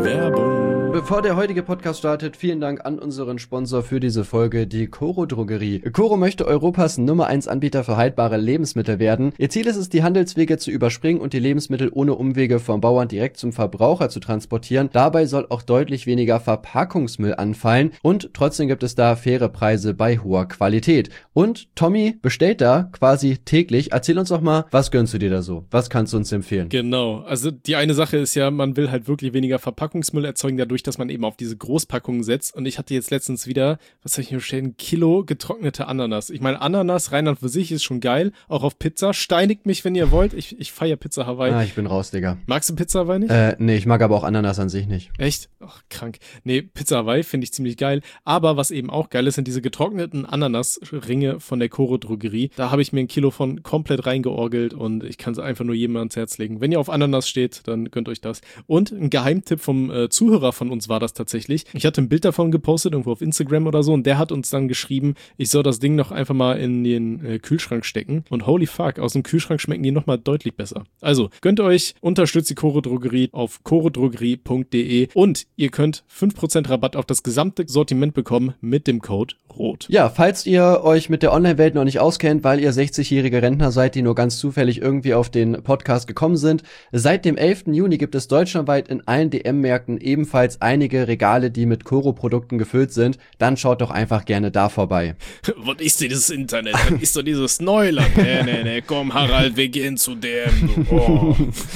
Werbung. Bevor der heutige Podcast startet, vielen Dank an unseren Sponsor für diese Folge, die Coro Drogerie. Coro möchte Europas Nummer 1 Anbieter für haltbare Lebensmittel werden. Ihr Ziel ist es, die Handelswege zu überspringen und die Lebensmittel ohne Umwege vom Bauern direkt zum Verbraucher zu transportieren. Dabei soll auch deutlich weniger Verpackungsmüll anfallen und trotzdem gibt es da faire Preise bei hoher Qualität. Und Tommy bestellt da quasi täglich. Erzähl uns doch mal, was gönnst du dir da so? Was kannst du uns empfehlen? Genau, also die eine Sache ist ja, man will halt wirklich weniger Verpackungsmüll erzeugen, dadurch, dass man eben auf diese Großpackungen setzt. Und ich hatte jetzt letztens wieder, was soll ich mir bestellen, 1 Kilo getrocknete Ananas. Ich meine, Ananas rein und für sich ist schon geil, auch auf Pizza. Steinigt mich, wenn ihr wollt. Ich feiere Pizza Hawaii. Ah, ich bin raus, Digga. Magst du Pizza Hawaii nicht? Nee, ich mag aber auch Ananas an sich nicht. Echt? Ach, krank. Nee, Pizza Hawaii finde ich ziemlich geil. Aber was eben auch geil ist, sind diese getrockneten Ananasringe von der Coro Drogerie. Da habe ich mir 1 Kilo von komplett reingeorgelt und ich kann es einfach nur jedem ans Herz legen. Wenn ihr auf Ananas steht, dann gönnt euch das. Und ein Geheimtipp vom Zuhörer von uns war das tatsächlich. Ich hatte ein Bild davon gepostet, irgendwo auf Instagram oder so, und der hat uns dann geschrieben, ich soll das Ding noch einfach mal in den Kühlschrank stecken. Und holy fuck, aus dem Kühlschrank schmecken die nochmal deutlich besser. Also, gönnt euch, unterstützt die Coro Drogerie auf corodrogerie.de und ihr könnt 5% Rabatt auf das gesamte Sortiment bekommen mit dem Code ROT. Ja, falls ihr euch mit der Online-Welt noch nicht auskennt, weil ihr 60-jährige Rentner seid, die nur ganz zufällig irgendwie auf den Podcast gekommen sind, seit dem 11. Juni gibt es deutschlandweit in allen DM-Märkten ebenfalls einige Regale, die mit Coro-Produkten gefüllt sind. Dann schaut doch einfach gerne da vorbei. Was ist denn dieses Internet? Was ist doch dieses Neuland? Nee, komm Harald, wir gehen zu DM. Oh.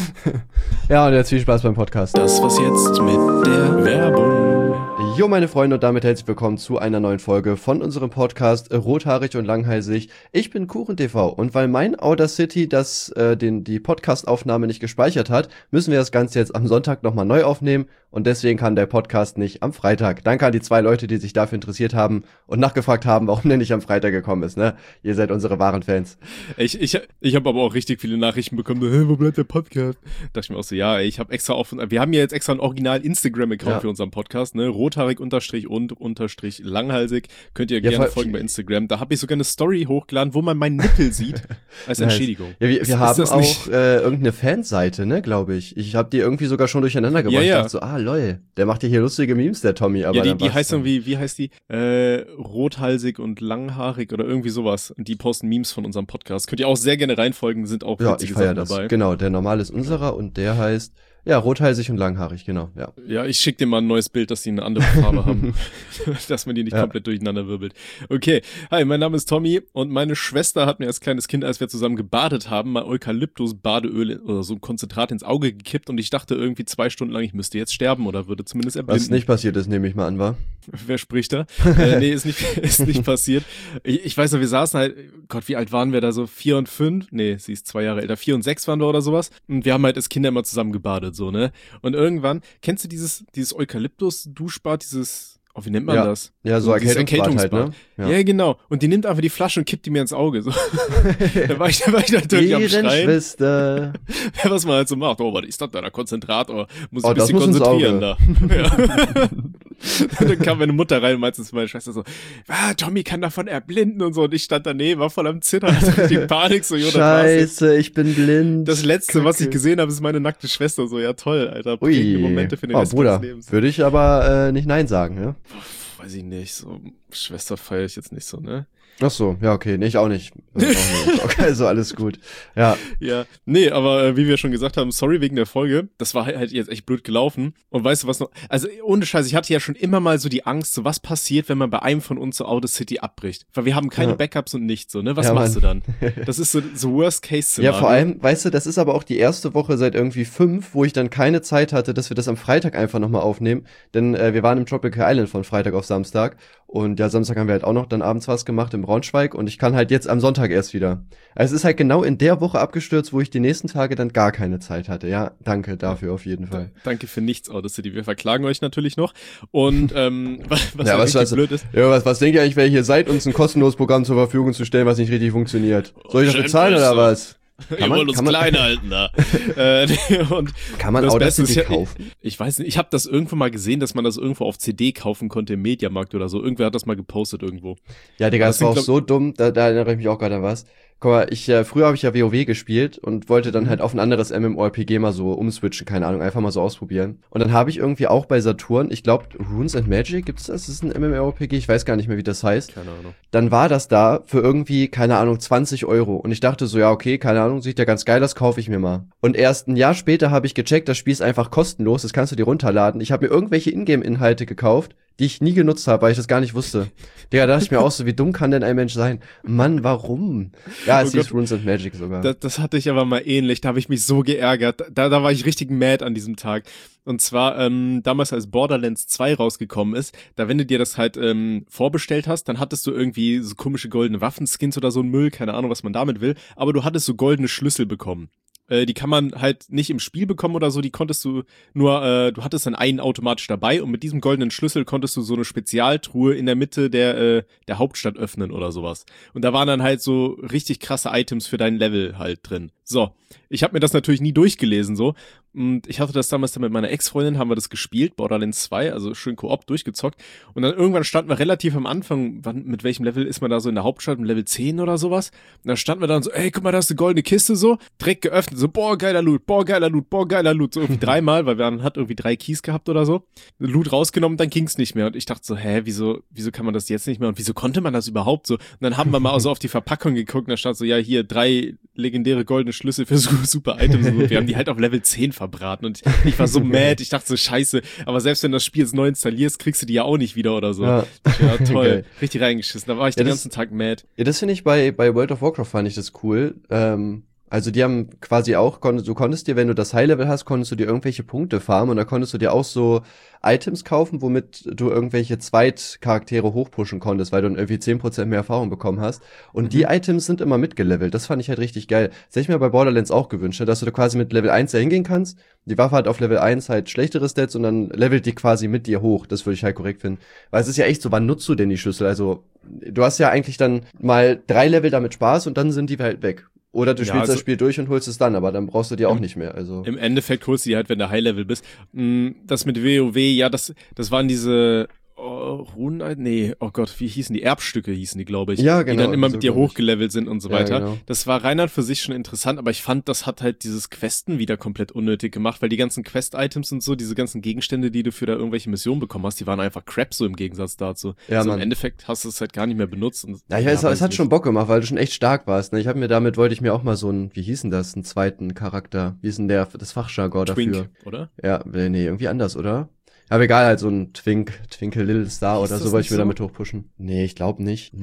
Ja, und jetzt viel Spaß beim Podcast. Das war's jetzt mit der Werbung. Jo, meine Freunde, und damit herzlich willkommen zu einer neuen Folge von unserem Podcast Rothaarig und Langhalsig. Ich bin KuchenTV und weil mein Audacity die Podcast-Aufnahme nicht gespeichert hat, müssen wir das Ganze jetzt am Sonntag nochmal neu aufnehmen und deswegen kann der Podcast nicht am Freitag. Danke an die 2 Leute, die sich dafür interessiert haben und nachgefragt haben, warum der nicht am Freitag gekommen ist, ne? Ihr seid unsere wahren Fans. Ich habe aber auch richtig viele Nachrichten bekommen, hey, wo bleibt der Podcast? Dachte ich mir auch so, ja, ich habe extra wir haben ja jetzt extra einen original Instagram-Account für unseren Podcast, ne? Rothaarig_und_langhalsig. Könnt ihr gerne folgen bei Instagram. Da habe ich sogar eine Story hochgeladen, wo man meinen Nippel sieht, als Entschädigung. Ja, wir haben auch irgendeine Fanseite, ne, glaube ich. Ich habe die irgendwie sogar schon durcheinander gebracht. Ja. Ich dachte so, lol, der macht hier lustige Memes, der Tommy. Aber ja, die heißt irgendwie, wie heißt die? Rothalsig und langhaarig oder irgendwie sowas. Und die posten Memes von unserem Podcast. Könnt ihr auch sehr gerne reinfolgen, sind auch witzige Sachen dabei. Genau, der normale ist unserer und der heißt, ja, rothalsig und langhaarig, genau, ja. Ja, ich schick dir mal ein neues Bild, dass die eine andere Farbe haben. Dass man die nicht komplett durcheinander wirbelt. Okay, hi, mein Name ist Tommy und meine Schwester hat mir als kleines Kind, als wir zusammen gebadet haben, mal Eukalyptus-Badeöl oder so ein Konzentrat ins Auge gekippt und ich dachte irgendwie 2 Stunden lang, ich müsste jetzt sterben oder würde zumindest erblinden. Was nicht passiert ist, nehme ich mal an, war? Wer spricht da? Nee, ist nicht passiert. Ich weiß noch, wir saßen halt, Gott, wie alt waren wir da so? 4 und 5? Nee, sie ist 2 Jahre älter. 4 und 6 waren wir oder sowas. Und wir haben halt als Kinder immer zusammen gebadet, so, ne? Und irgendwann, kennst du dieses Eukalyptus-Duschbad, wie nennt man das? Ja, so Erkältungsbad halt, ne? Ja, genau. Und die nimmt einfach die Flasche und kippt die mir ins Auge. So. da war ich natürlich am Schreien. Schwester. Ja, was man halt so macht. Oh, was ist das da? Konzentrat? Oh, muss ich ein bisschen konzentrieren da. Ja. Und dann kam meine Mutter rein und meinte zu meiner Schwester so, Tommy kann davon erblinden und so. Und ich stand daneben, war voll am Zittern, hatte richtig Panik. So, Scheiße, ich bin blind. Das Letzte, was ich gesehen habe, ist meine nackte Schwester. So, ja toll, Alter. Prägende Momente für den Rest Bruder, meines Lebens. würde ich aber nicht Nein sagen, ja? Weiß ich nicht, so Schwester feiere ich jetzt nicht so, ne? Ach so, ja, okay, nee, ich auch nicht. Okay, also alles gut. Ja. Ja, nee, aber wie wir schon gesagt haben, sorry wegen der Folge, das war halt jetzt echt blöd gelaufen. Und weißt du was noch, also ohne Scheiß, ich hatte ja schon immer mal so die Angst, so was passiert, wenn man bei einem von uns so Audacity abbricht. Weil wir haben keine Backups und nichts, so, ne? Was machst du dann? Das ist so Worst-Case-Szenario. Ja, vor allem, weißt du, das ist aber auch die erste Woche seit irgendwie 5, wo ich dann keine Zeit hatte, dass wir das am Freitag einfach nochmal aufnehmen. Denn wir waren im Tropical Island von Freitag auf Samstag. Und ja, Samstag haben wir halt auch noch dann abends was gemacht im Braunschweig und ich kann halt jetzt am Sonntag erst wieder. Also es ist halt genau in der Woche abgestürzt, wo ich die nächsten Tage dann gar keine Zeit hatte. Ja, danke dafür auf jeden Fall. Danke für nichts, Audacity. Wir verklagen euch natürlich noch. Und was blöd ist. Ja, was denkt ihr eigentlich, wer ihr hier seid, uns ein kostenloses Programm zur Verfügung zu stellen, was nicht richtig funktioniert? Soll ich das bezahlen oder was? Ihr wollt uns klein halten da. Und kann man Audacity kaufen? Ich weiß nicht, ich habe das irgendwo mal gesehen, dass man das irgendwo auf CD kaufen konnte im Mediamarkt oder so. Irgendwer hat das mal gepostet irgendwo. Ja, Digga, das war auch so dumm, da erinnere ich mich auch gerade an was. Guck mal, früher habe ich ja WoW gespielt und wollte dann halt auf ein anderes MMORPG mal so umswitchen, keine Ahnung, einfach mal so ausprobieren. Und dann habe ich irgendwie auch bei Saturn, ich glaube, Runes and Magic, gibt's das? Das ist ein MMORPG, ich weiß gar nicht mehr, wie das heißt. Keine Ahnung. Dann war das da für irgendwie, keine Ahnung, 20 Euro. Und ich dachte so, ja, okay, keine Ahnung, sieht ja ganz geil, das kaufe ich mir mal. Und erst ein Jahr später habe ich gecheckt, das Spiel ist einfach kostenlos, das kannst du dir runterladen. Ich habe mir irgendwelche Ingame-Inhalte gekauft, die ich nie genutzt habe, weil ich das gar nicht wusste. Digga, da dachte ich mir auch so, wie dumm kann denn ein Mensch sein? Mann, warum? Ja, es hieß Runes and Magic sogar. Das hatte ich aber mal ähnlich, da habe ich mich so geärgert. Da war ich richtig mad an diesem Tag. Und zwar, damals als Borderlands 2 rausgekommen ist, da wenn du dir das halt vorbestellt hast, dann hattest du irgendwie so komische goldene Waffenskins oder so ein Müll, keine Ahnung, was man damit will, aber du hattest so goldene Schlüssel bekommen. Die kann man halt nicht im Spiel bekommen oder so, die konntest du nur, du hattest dann einen automatisch dabei und mit diesem goldenen Schlüssel konntest du so eine Spezialtruhe in der Mitte der Hauptstadt öffnen oder sowas. Und da waren dann halt so richtig krasse Items für dein Level halt drin. So, ich habe mir das natürlich nie durchgelesen so und ich hatte das damals dann mit meiner Ex-Freundin, haben wir das gespielt, Borderlands 2, also schön Koop durchgezockt und dann irgendwann standen wir relativ am Anfang, mit welchem Level ist man da so in der Hauptstadt, im Level 10 oder sowas und dann standen wir dann so, ey, guck mal, da ist eine goldene Kiste so, direkt geöffnet, so, boah, geiler Loot, boah, geiler Loot, boah, geiler Loot, so irgendwie dreimal, weil wir hat irgendwie 3 Keys gehabt oder so, Loot rausgenommen, dann ging's nicht mehr und ich dachte so, wieso kann man das jetzt nicht mehr und wieso konnte man das überhaupt so und dann haben wir mal so auf die Verpackung geguckt und da stand so, ja, hier 3 legendäre goldene Schlüssel für super Items und so. Wir haben die halt auf Level 10 verbraten und ich war so mad, ich dachte so, scheiße, aber selbst wenn du das Spiel jetzt neu installierst, kriegst du die ja auch nicht wieder oder so. Ja, toll, okay. Richtig reingeschissen, da war ich den ganzen Tag mad. Ja, das finde ich bei World of Warcraft fand ich das cool, also die haben quasi auch, du konntest dir, wenn du das High-Level hast, konntest du dir irgendwelche Punkte farmen und da konntest du dir auch so Items kaufen, womit du irgendwelche Zweitcharaktere hochpushen konntest, weil du dann irgendwie 10% mehr Erfahrung bekommen hast. Und die Items sind immer mitgelevelt. Das fand ich halt richtig geil. Das hätte ich mir bei Borderlands auch gewünscht, dass du da quasi mit Level 1 da hingehen kannst. Die Waffe hat auf Level 1 halt schlechtere Stats und dann levelt die quasi mit dir hoch. Das würde ich halt korrekt finden. Weil es ist ja echt so, wann nutzt du denn die Schlüssel? Also, du hast ja eigentlich dann mal 3 Level damit Spaß und dann sind die halt weg. Oder du spielst das Spiel durch und holst es dann, aber dann brauchst du die auch nicht mehr. Also im Endeffekt holst du die halt, wenn du High-Level bist. Das mit WoW, ja, das waren diese Runen, nee, oh Gott, wie hießen die? Erbstücke hießen die, glaube ich. Ja, genau. Die dann immer mit dir hochgelevelt sind und so weiter. Genau. Das war rein für sich schon interessant, aber ich fand, das hat halt dieses Questen wieder komplett unnötig gemacht, weil die ganzen Quest-Items und so, diese ganzen Gegenstände, die du für da irgendwelche Missionen bekommen hast, die waren einfach Crap so im Gegensatz dazu. Ja, also im Endeffekt hast du es halt gar nicht mehr benutzt. Und, ja, es hat schon Bock gemacht, weil du schon echt stark warst. Ne? Wollte ich mir auch mal so einen, wie hieß denn das, einen zweiten Charakter? Wie ist denn das Fachjargon dafür? Twink, oder? Ja, nee, irgendwie anders, oder? Aber egal, halt so ein Twinkle Little Star oder so wollte ich mir damit hochpushen. Nee, ich glaube nicht.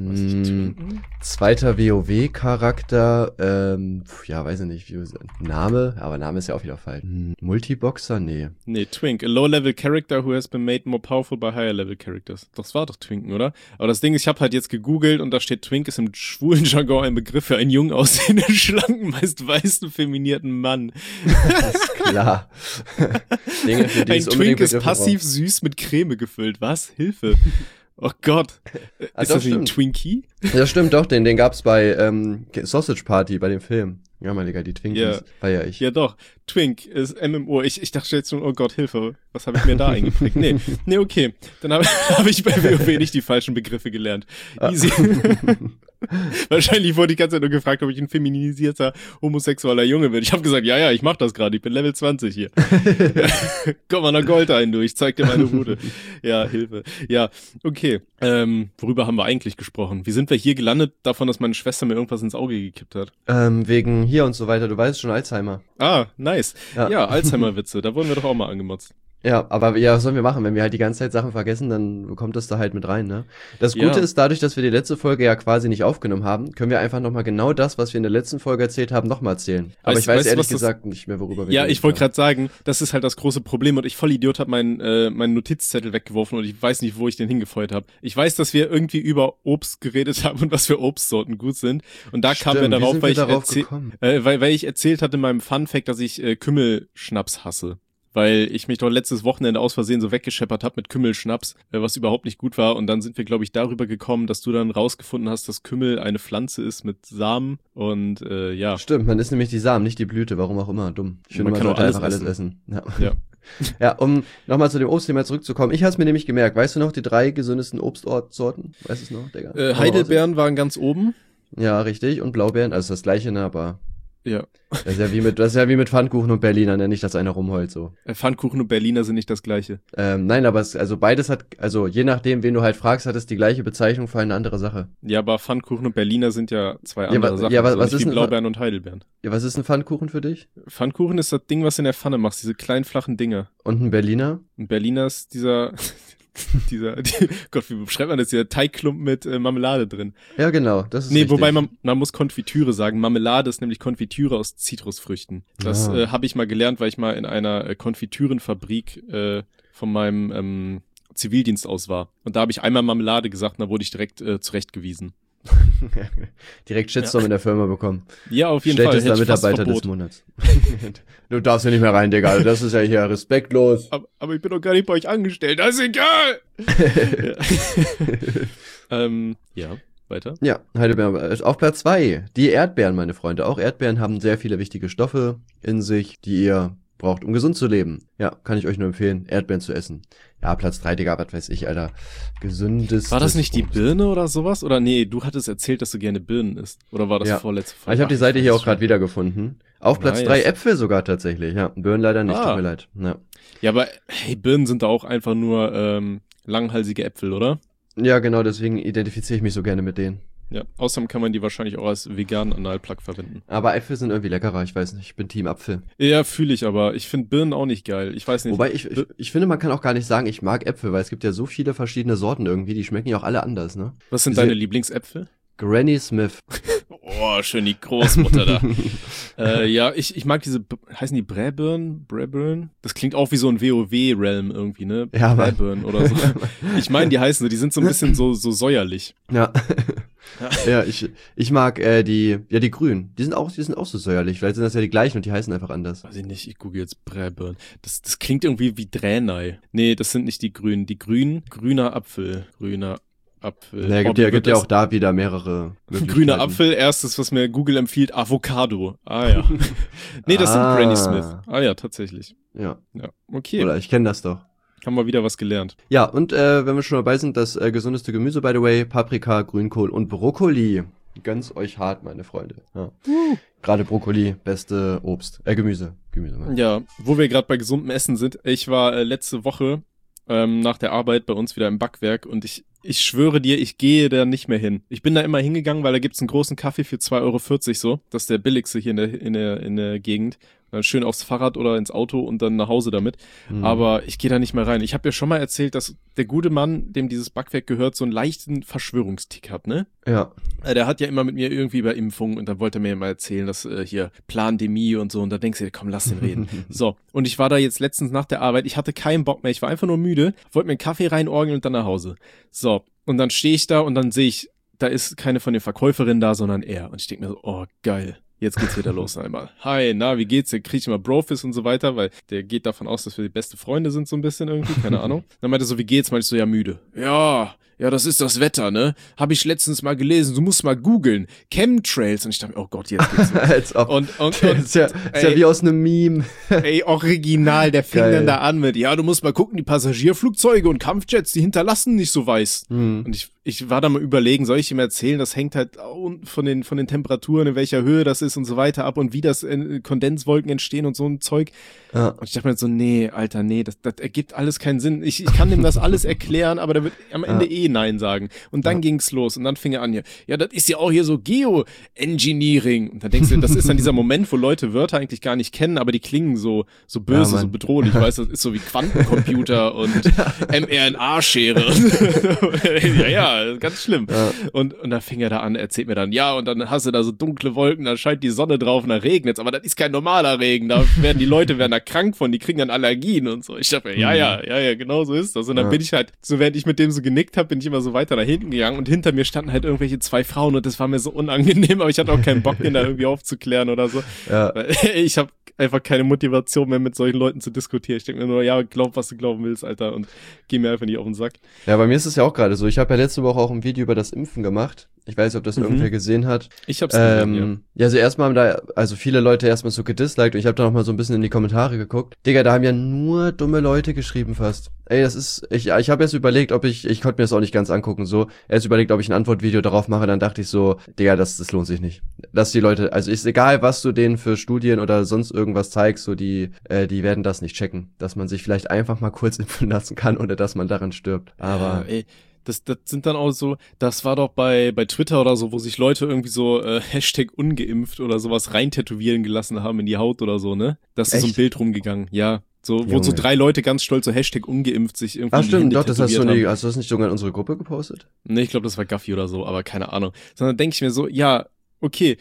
Zweiter WoW-Charakter, ja, weiß ich nicht, Name, aber Name ist ja auch wieder falsch. Multiboxer? Nee. Nee, Twink, a low-level character who has been made more powerful by higher-level characters. Das war doch Twinken, oder? Aber das Ding ist, ich habe halt jetzt gegoogelt und da steht, Twink ist im schwulen Jargon ein Begriff für einen jung aussehenden, schlanken, meist weißen, feminierten Mann. Das ist klar. Dinge, für die ein Twink ist passiv süß mit Creme gefüllt. Was? Hilfe. Oh Gott. Ist das nicht ein Twinkie? Ja, stimmt, doch. Den gab's bei Sausage Party, bei dem Film. Ja, mein Digga, die Twinkies feier ich. Ja, doch. Twink ist MMO. Ich dachte jetzt schon, oh Gott, Hilfe. Was habe ich mir da eingeprägt? Nee, okay. Dann hab ich bei WoW nicht die falschen Begriffe gelernt. Easy. Wahrscheinlich wurde die ganze Zeit nur gefragt, ob ich ein feminisierter, homosexueller Junge bin. Ich habe gesagt, ja, ich mach das gerade. Ich bin Level 20 hier. Komm mal nach Gold ein, du. Ich zeig dir meine Route. Ja, Hilfe. Ja, okay. Worüber haben wir eigentlich gesprochen? Wie sind wir hier gelandet davon, dass meine Schwester mir irgendwas ins Auge gekippt hat? Wegen hier und so weiter. Du weißt schon, Alzheimer. Ah, nice. Ja, Alzheimer-Witze. Da wurden wir doch auch mal angemotzt. Ja, aber was sollen wir machen? Wenn wir halt die ganze Zeit Sachen vergessen, dann kommt das da halt mit rein, ne? Das Gute ist, dadurch, dass wir die letzte Folge ja quasi nicht aufgenommen haben, können wir einfach nochmal genau das, was wir in der letzten Folge erzählt haben, nochmal erzählen. Aber ich weiß ehrlich gesagt nicht mehr, worüber wir Ja, ich wollte gerade sagen, das ist halt das große Problem und ich Vollidiot habe meinen Notizzettel weggeworfen und ich weiß nicht, wo ich den hingefeuert habe. Ich weiß, dass wir irgendwie über Obst geredet haben und was für Obstsorten gut sind. Und da kamen wir darauf, weil ich erzählt hatte in meinem Funfact, dass ich Kümmelschnaps hasse. Weil ich mich doch letztes Wochenende aus Versehen so weggescheppert habe mit Kümmelschnaps, was überhaupt nicht gut war. Und dann sind wir, glaube ich, darüber gekommen, dass du dann rausgefunden hast, dass Kümmel eine Pflanze ist mit Samen. Und ja. Stimmt, man isst nämlich die Samen, nicht die Blüte. Warum auch immer, dumm. Ich finde, man sollte einfach alles essen. Ja. Ja, um nochmal zu dem Obstthema zurückzukommen. Ich habe es mir nämlich gemerkt. Weißt du noch die 3 gesündesten Obstsorten? Weißt du es noch, Digga? Heidelbeeren waren ganz oben. Ja, richtig. Und Blaubeeren, also das gleiche, ne, aber Ja. das ist ja wie mit Pfannkuchen und Berliner, ne, nicht, dass einer rumheult, so. Pfannkuchen und Berliner sind nicht das Gleiche. Nein, aber also beides also je nachdem, wen du halt fragst, hat es die gleiche Bezeichnung für eine andere Sache. Ja, aber Pfannkuchen und Berliner sind ja zwei andere Sachen. Ja, so was nicht ist wie denn Blaubeeren und Heidelbeeren. Ja, was ist ein Pfannkuchen für dich? Pfannkuchen ist das Ding, was du in der Pfanne machst, diese kleinen flachen Dinger. Und ein Berliner? Und Berliner ist Gott, wie beschreibt man das? Dieser Teigklumpen mit Marmelade drin. Ja, genau, das ist richtig. Wobei man muss Konfitüre sagen. Marmelade ist nämlich Konfitüre aus Zitrusfrüchten. Das habe ich mal gelernt, weil ich mal in einer Konfitürenfabrik von meinem Zivildienst aus war. Und da habe ich einmal Marmelade gesagt und da wurde ich direkt zurechtgewiesen. Direkt Shitstorm in der Firma bekommen. Ja, auf jeden Fall. Schlechtester Mitarbeiter des Monats. Du darfst ja nicht mehr rein, Digga. Das ist ja hier respektlos. Aber ich bin doch gar nicht bei euch angestellt. Das ist egal. Ja, weiter. Ja, Heidelbeeren. Auf Platz 2, die Erdbeeren, meine Freunde. Auch Erdbeeren haben sehr viele wichtige Stoffe in sich, die ihr braucht, um gesund zu leben. Ja, kann ich euch nur empfehlen, Erdbeeren zu essen. Ja, Platz 3, Digga, was weiß ich, Alter. Gesündes. War das nicht die Birne oder sowas? Oder nee, du hattest erzählt, dass du gerne Birnen isst. Oder war das vorletzte Folge? Ich habe die Seite hier auch gerade wiedergefunden. Auf Platz 3 Äpfel sogar tatsächlich. Ja, Birnen leider nicht, tut mir leid. Ja, aber hey, Birnen sind da auch einfach nur langhalsige Äpfel, oder? Ja, genau, deswegen identifiziere ich mich so gerne mit denen. Ja, außerdem kann man die wahrscheinlich auch als veganen Analplug verwenden. Aber Äpfel sind irgendwie leckerer, ich weiß nicht, ich bin Team Apfel. Ja, fühle ich aber. Ich finde Birnen auch nicht geil, ich weiß nicht. Wobei, ich finde, man kann auch gar nicht sagen, ich mag Äpfel, weil es gibt ja so viele verschiedene Sorten irgendwie, die schmecken ja auch alle anders, ne? Was sind deine Lieblingsäpfel? Granny Smith. Oh, schön die Großmutter da. Ja, ich mag diese, heißen die Bräbirnen? Das klingt auch wie so ein WoW-Realm irgendwie, ne? Ja, Bräbirnen oder so. Ich meine, die heißen so, die sind so ein bisschen so säuerlich. Ja. Ja, ich mag die Grünen. Die sind auch so säuerlich. Vielleicht sind das ja die gleichen und die heißen einfach anders. Weiß ich nicht, ich google jetzt Bräbirnen. Das klingt irgendwie wie Dränei. Nee, das sind nicht die Grünen. Die Grünen, grüner Apfel. Naja, gibt ja auch da wieder mehrere grüner Apfel, erstes, was mir Google empfiehlt, Avocado. Ah ja. Nee, das sind Granny Smith. Ah ja, tatsächlich. Ja. Okay. Oder ich kenne das doch. Haben wir wieder was gelernt. Ja, und wenn wir schon dabei sind, das gesundeste Gemüse, by the way, Paprika, Grünkohl und Brokkoli. Gönn's euch hart, meine Freunde. Ja. Gerade Brokkoli, beste Obst. Gemüse. Ja, wo wir gerade bei gesundem Essen sind. Ich war letzte Woche nach der Arbeit bei uns wieder im Backwerk und ich schwöre dir, ich gehe da nicht mehr hin. Ich bin da immer hingegangen, weil da gibt's einen großen Kaffee für 2,40 € so. Das ist der billigste hier in der Gegend. Dann schön aufs Fahrrad oder ins Auto und dann nach Hause damit. Aber ich gehe da nicht mehr rein. Ich habe ja schon mal erzählt, dass der gute Mann, dem dieses Backwerk gehört, so einen leichten Verschwörungstick hat, ne? Ja. Der hat ja immer mit mir irgendwie über Impfungen und dann wollte er mir immer erzählen, dass hier Plandemie und so und da denkst du dir, komm, lass den reden. So, und ich war da jetzt letztens nach der Arbeit, ich hatte keinen Bock mehr, ich war einfach nur müde, wollte mir einen Kaffee reinorgeln und dann nach Hause. So, und dann stehe ich da und dann sehe ich, da ist keine von den Verkäuferinnen da, sondern er. Und ich denke mir so, oh, geil. Jetzt geht's wieder los einmal. Hi, na, wie geht's? Der kriegt immer Brofist und so weiter, weil der geht davon aus, dass wir die beste Freunde sind, so ein bisschen irgendwie, keine Ahnung. Dann meinte er so, wie geht's? Meinte ich so, ja, müde. Ja, das ist das Wetter, ne? Habe ich letztens mal gelesen, du musst mal googeln. Chemtrails. Und ich dachte, oh Gott, jetzt geht's los. Als ob. Und ist ja wie aus einem Meme. Ey, original, der fing dann da an mit, ja, du musst mal gucken, die Passagierflugzeuge und Kampfjets, die hinterlassen nicht so weiß. Und ich war da mal überlegen, soll ich ihm erzählen, das hängt halt von den Temperaturen, in welcher Höhe das ist und so weiter ab und wie das Kondenswolken entstehen und so ein Zeug. Ja. Und ich dachte mir so, nee, Alter, nee, das ergibt alles keinen Sinn. Ich kann dem das alles erklären, aber der wird am Ende Nein sagen. Und dann ging's los und dann fing er an hier, ja, das ist ja auch hier so Geoengineering. Und dann denkst du, das ist dann dieser Moment, wo Leute Wörter eigentlich gar nicht kennen, aber die klingen so böse, so bedrohlich, weißt du, das ist so wie Quantencomputer und mRNA-Schere. ja, ganz schlimm. Ja. Und dann fing er da an, erzählt mir dann, ja, und dann hast du da so dunkle Wolken, da scheint die Sonne drauf und dann regnet's, aber das ist kein normaler Regen, da werden die Leute da krank von, die kriegen dann Allergien und so. Ich dachte mir, ja, genau so ist das. Und dann bin ich halt, so während ich mit dem so genickt habe, bin ich immer so weiter nach hinten gegangen und hinter mir standen halt irgendwelche 2 Frauen und das war mir so unangenehm, aber ich hatte auch keinen Bock, den da irgendwie aufzuklären oder so. Ja. Ich habe einfach keine Motivation mehr, mit solchen Leuten zu diskutieren. Ich denke mir nur, ja, glaub, was du glauben willst, Alter, und geh mir einfach nicht auf den Sack. Ja, bei mir ist es ja auch gerade so. Ich habe ja letzte Woche auch ein Video über das Impfen gemacht Ich weiß nicht, ob das irgendwer gesehen hat. Ich hab's gesehen, ja. Ja, also erstmal haben da, also viele Leute erstmal so gedisliked und ich habe da noch mal so ein bisschen in die Kommentare geguckt. Digga, da haben ja nur dumme Leute geschrieben fast. Ey, das ist, ich habe jetzt überlegt, ob ich konnte mir das auch nicht ganz angucken, so. Erst überlegt, ob ich ein Antwortvideo darauf mache, dann dachte ich so, Digga, das lohnt sich nicht. Dass die Leute, also ist egal, was du denen für Studien oder sonst irgendwas zeigst, so die werden das nicht checken. Dass man sich vielleicht einfach mal kurz impfen lassen kann, ohne dass man daran stirbt. Aber. Ja, ey. Das sind dann auch so, das war doch bei Twitter oder so, wo sich Leute irgendwie so Hashtag ungeimpft oder sowas rein tätowieren gelassen haben in die Haut oder so, ne? Das ist so ein Bild rumgegangen, ja. So, wo so 3 Leute ganz stolz so Hashtag ungeimpft sich irgendwie in die Hände tätowiert das hast du das nicht sogar in unsere Gruppe gepostet? Nee, ich glaube, das war Gaffi oder so, aber keine Ahnung. Sondern denke ich mir so, ja, okay,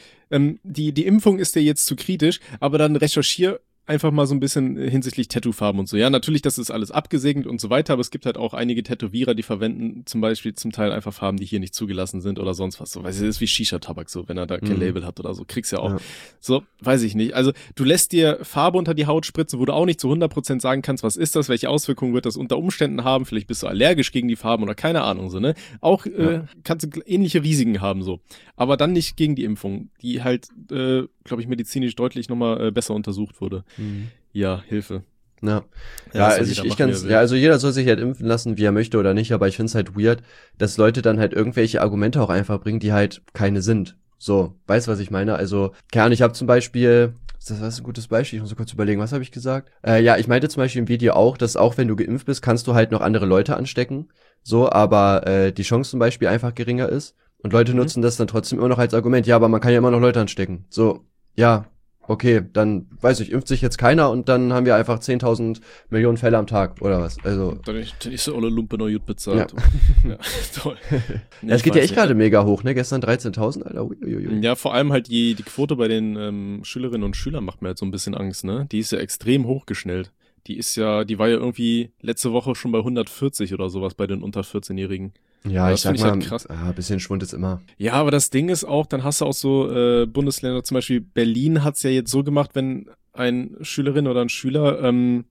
die Impfung ist dir jetzt zu kritisch, aber dann recherchier einfach mal so ein bisschen hinsichtlich Tattoofarben und so. Ja, natürlich, das ist alles abgesegnet und so weiter, aber es gibt halt auch einige Tätowierer, die verwenden zum Beispiel zum Teil einfach Farben, die hier nicht zugelassen sind oder sonst was. So, weil es ist wie Shisha-Tabak so, wenn er da kein Label hat oder so. Kriegst ja auch. Ja. So, weiß ich nicht. Also, du lässt dir Farbe unter die Haut spritzen, wo du auch nicht zu 100% sagen kannst, was ist das, welche Auswirkungen wird das unter Umständen haben. Vielleicht bist du allergisch gegen die Farben oder keine Ahnung, so, ne? Auch kannst du ähnliche Risiken haben, so. Aber dann nicht gegen die Impfung, die halt, glaube ich, medizinisch deutlich nochmal besser untersucht wurde. Ja, Hilfe. Ja, also ich kann's, ja, also jeder soll sich halt impfen lassen, wie er möchte oder nicht, aber ich find's halt weird, dass Leute dann halt irgendwelche Argumente auch einfach bringen, die halt keine sind. So, weißt du, was ich meine? Also, keine Ahnung, ich habe zum Beispiel, das ist ein gutes Beispiel, ich muss so kurz überlegen, was habe ich gesagt? Ja, ich meinte zum Beispiel im Video auch, dass auch wenn du geimpft bist, kannst du halt noch andere Leute anstecken, so, aber die Chance zum Beispiel einfach geringer ist und Leute nutzen das dann trotzdem immer noch als Argument, ja, aber man kann ja immer noch Leute anstecken. So, ja, okay, dann, weiß ich, impft sich jetzt keiner und dann haben wir einfach 10.000 Millionen Fälle am Tag, oder was? Also. Dann ist so alle Lumpe noch gut bezahlt. Ja, ja toll. Nee, es geht ja echt gerade mega hoch, ne? Gestern 13.000, Alter. Uiuiui. Ja, vor allem halt die Quote bei den Schülerinnen und Schülern macht mir halt so ein bisschen Angst, ne? Die ist ja extrem hochgeschnellt. Die war ja irgendwie letzte Woche schon bei 140 oder sowas bei den unter 14-Jährigen. Ja, ich sag mal, halt krass. Ein bisschen Schwund ist immer. Ja, aber das Ding ist auch, dann hast du auch so Bundesländer, zum Beispiel Berlin hat's ja jetzt so gemacht, wenn ein Schülerin oder ein Schüler,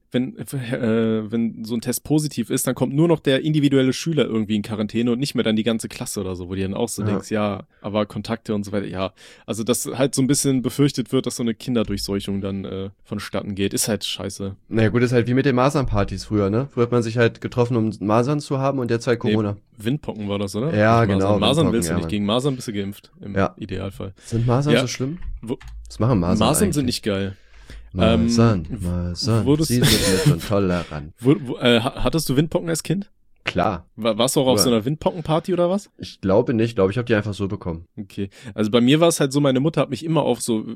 wenn so ein Test positiv ist, dann kommt nur noch der individuelle Schüler irgendwie in Quarantäne und nicht mehr dann die ganze Klasse oder so, wo du dann auch so denkst, ja, aber Kontakte und so weiter, ja. Also, dass halt so ein bisschen befürchtet wird, dass so eine Kinderdurchseuchung dann vonstatten geht, ist halt scheiße. Naja gut, ist halt wie mit den Masernpartys früher, ne? Früher hat man sich halt getroffen, um Masern zu haben und jetzt halt Corona. Nee, Windpocken war das, oder? Ja, genau. Masern willst du nicht. Gegen Masern bist du geimpft, im Idealfall. Sind Masern so schlimm? Was machen Masern Masern eigentlich? Sind nicht geil. Masern, sie sind mit tolerant. Hattest du Windpocken als Kind? Klar. Warst du auch auf so einer Windpockenparty oder was? Ich glaube nicht, ich habe die einfach so bekommen. Okay, also bei mir war es halt so, meine Mutter hat mich immer auf so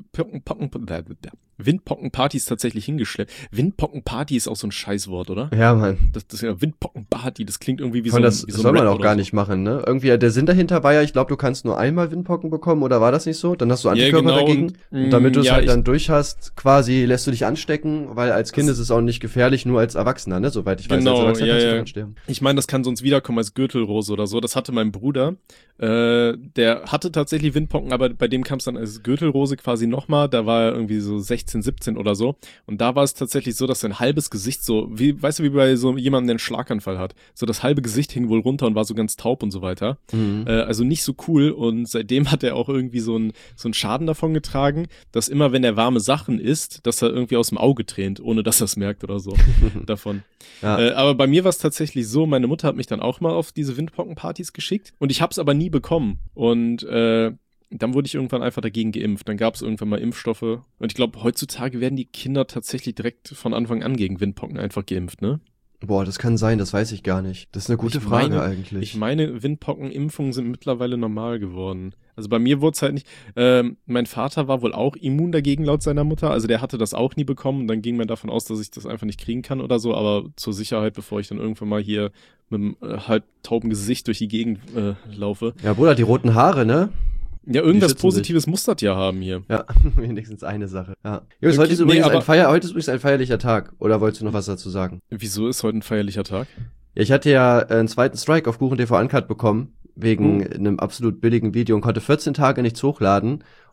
Windpockenpartys tatsächlich hingeschleppt. Windpockenparty ist auch so ein Scheißwort, oder? Ja, Mann. Das ist ja Windpockenparty, das klingt irgendwie wie so ein Das soll man auch gar nicht machen, ne? Irgendwie, der Sinn dahinter war ja, ich glaube, du kannst nur einmal Windpocken bekommen, oder war das nicht so? Dann hast du Antikörper dagegen. Und damit du es halt dann durch hast, quasi lässt du dich anstecken, weil als Kind ist es auch nicht gefährlich, nur als Erwachsener, ne? Soweit ich weiß, als Erwachsener kannst du daran sterben. Ich meine, das kann sonst wiederkommen als Gürtelrose oder so. Das hatte mein Bruder. Der hatte tatsächlich Windpocken, aber bei dem kam es dann als Gürtelrose quasi nochmal. Da war er irgendwie so 16, 17 oder so. Und da war es tatsächlich so, dass sein halbes Gesicht so, weißt du, wie bei so jemandem, der einen Schlaganfall hat. So das halbe Gesicht hing wohl runter und war so ganz taub und so weiter. Also nicht so cool. Und seitdem hat er auch irgendwie so einen Schaden davon getragen, dass immer, wenn er warme Sachen isst, dass er irgendwie aus dem Auge tränt, ohne dass er es merkt oder so davon. Ja. Aber bei mir war es tatsächlich so, meine Mutter hat mich dann auch mal auf diese Windpockenpartys geschickt und ich habe es aber nie bekommen und dann wurde ich irgendwann einfach dagegen geimpft. Dann gab es irgendwann mal Impfstoffe und ich glaube, heutzutage werden die Kinder tatsächlich direkt von Anfang an gegen Windpocken einfach geimpft, ne? Boah, das kann sein, das weiß ich gar nicht. Das ist eine gute Frage eigentlich. Ich meine, Windpockenimpfungen sind mittlerweile normal geworden. Also bei mir wurde es halt nicht, mein Vater war wohl auch immun dagegen laut seiner Mutter, also der hatte das auch nie bekommen und dann ging man davon aus, dass ich das einfach nicht kriegen kann oder so, aber zur Sicherheit, bevor ich dann irgendwann mal hier mit einem halb tauben Gesicht durch die Gegend laufe. Ja, Bruder, die roten Haare, ne? Ja, irgendwas Positives muss das ja haben hier. Ja, wenigstens eine Sache. Ja. Jungs, heute ist übrigens ein feierlicher Tag. Oder wolltest du noch was dazu sagen? Wieso ist heute ein feierlicher Tag? Ja, ich hatte ja einen zweiten Strike auf KuchenTV Uncut bekommen, wegen einem absolut billigen Video und konnte 14 Tage nichts hochladen.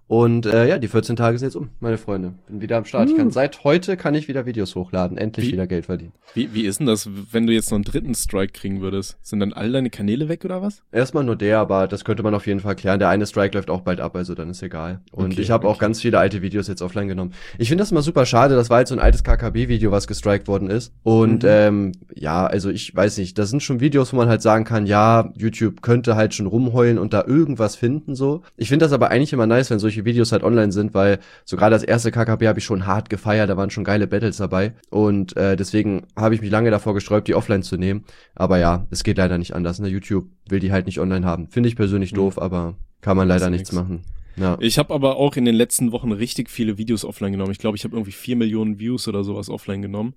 Und die 14 Tage sind jetzt meine Freunde. Bin wieder am Start. Seit heute kann ich wieder Videos hochladen. Endlich wieder Geld verdienen. Wie ist denn das, wenn du jetzt noch einen dritten Strike kriegen würdest? Sind dann all deine Kanäle weg oder was? Erstmal nur der, aber das könnte man auf jeden Fall klären. Der eine Strike läuft auch bald ab, also dann ist egal. Und ich habe auch ganz viele alte Videos jetzt offline genommen. Ich finde das immer super schade. Das war halt so ein altes KKB-Video, was gestrikt worden ist. Und also ich weiß nicht, das sind schon Videos, wo man halt sagen kann, ja, YouTube könnte halt schon rumheulen und da irgendwas finden so. Ich finde das aber eigentlich immer nice, wenn solche Videos halt online sind, weil so gerade das erste KKB habe ich schon hart gefeiert, da waren schon geile Battles dabei und deswegen habe ich mich lange davor gesträubt, die offline zu nehmen. Aber ja, es geht leider nicht anders. Ne? YouTube will die halt nicht online haben. Finde ich persönlich doof, aber kann man leider nichts machen. Ja. Ich habe aber auch in den letzten Wochen richtig viele Videos offline genommen. Ich glaube, ich habe irgendwie 4 Millionen Views oder sowas offline genommen.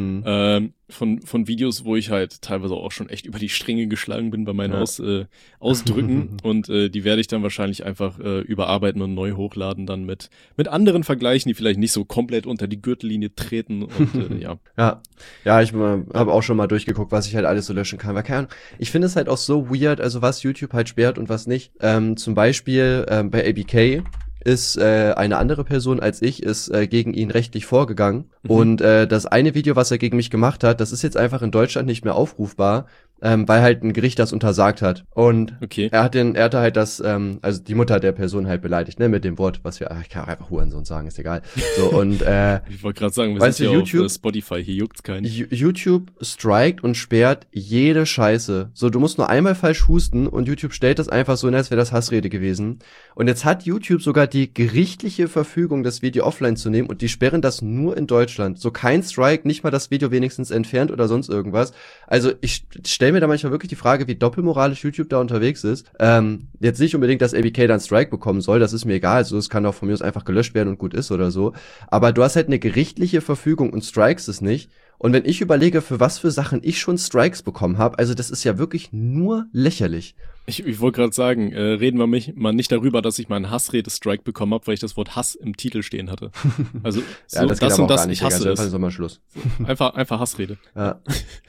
Von Videos, wo ich halt teilweise auch schon echt über die Stränge geschlagen bin bei meinen Ausdrücken. Und die werde ich dann wahrscheinlich einfach überarbeiten und neu hochladen, dann mit anderen vergleichen, die vielleicht nicht so komplett unter die Gürtellinie treten. Und Ja, ich habe auch schon mal durchgeguckt, was ich halt alles so löschen kann. Weil keine Ahnung, ich finde es halt auch so weird, also was YouTube halt sperrt und was nicht. Zum Beispiel bei ABK ist eine andere Person als ich, ist gegen ihn rechtlich vorgegangen. Und das eine Video, was er gegen mich gemacht hat, das ist jetzt einfach in Deutschland nicht mehr aufrufbar, weil halt ein Gericht das untersagt hat. Und er hatte halt das, also die Mutter der Person halt beleidigt, ne, mit dem Wort, was ich kann auch einfach Hurensohn sagen, ist egal. So, und ich wollte gerade sagen, wir sind ja YouTube, auf Spotify, hier juckt's keinen. YouTube strikt und sperrt jede Scheiße. So, du musst nur einmal falsch husten und YouTube stellt das einfach so, als wäre das Hassrede gewesen. Und jetzt hat YouTube sogar die gerichtliche Verfügung, das Video offline zu nehmen und die sperren das nur in Deutschland. So kein Strike, nicht mal das Video wenigstens entfernt oder sonst irgendwas. Also ich stelle mir da manchmal wirklich die Frage, wie doppelmoralisch YouTube da unterwegs ist. Jetzt nicht unbedingt, dass ABK dann Strike bekommen soll, das ist mir egal. Also es kann auch von mir aus einfach gelöscht werden und gut ist oder so. Aber du hast halt eine gerichtliche Verfügung und strikes es nicht. Und wenn ich überlege, für was für Sachen ich schon Strikes bekommen habe, also das ist ja wirklich nur lächerlich. Ich wollte gerade sagen, reden wir mal nicht darüber, dass ich mal einen Hassrede-Strike bekommen habe, weil ich das Wort Hass im Titel stehen hatte. Also ja, das geht aber und auch das, gar nicht, ich hasse es. Mal Schluss. Einfach Hassrede. Ja.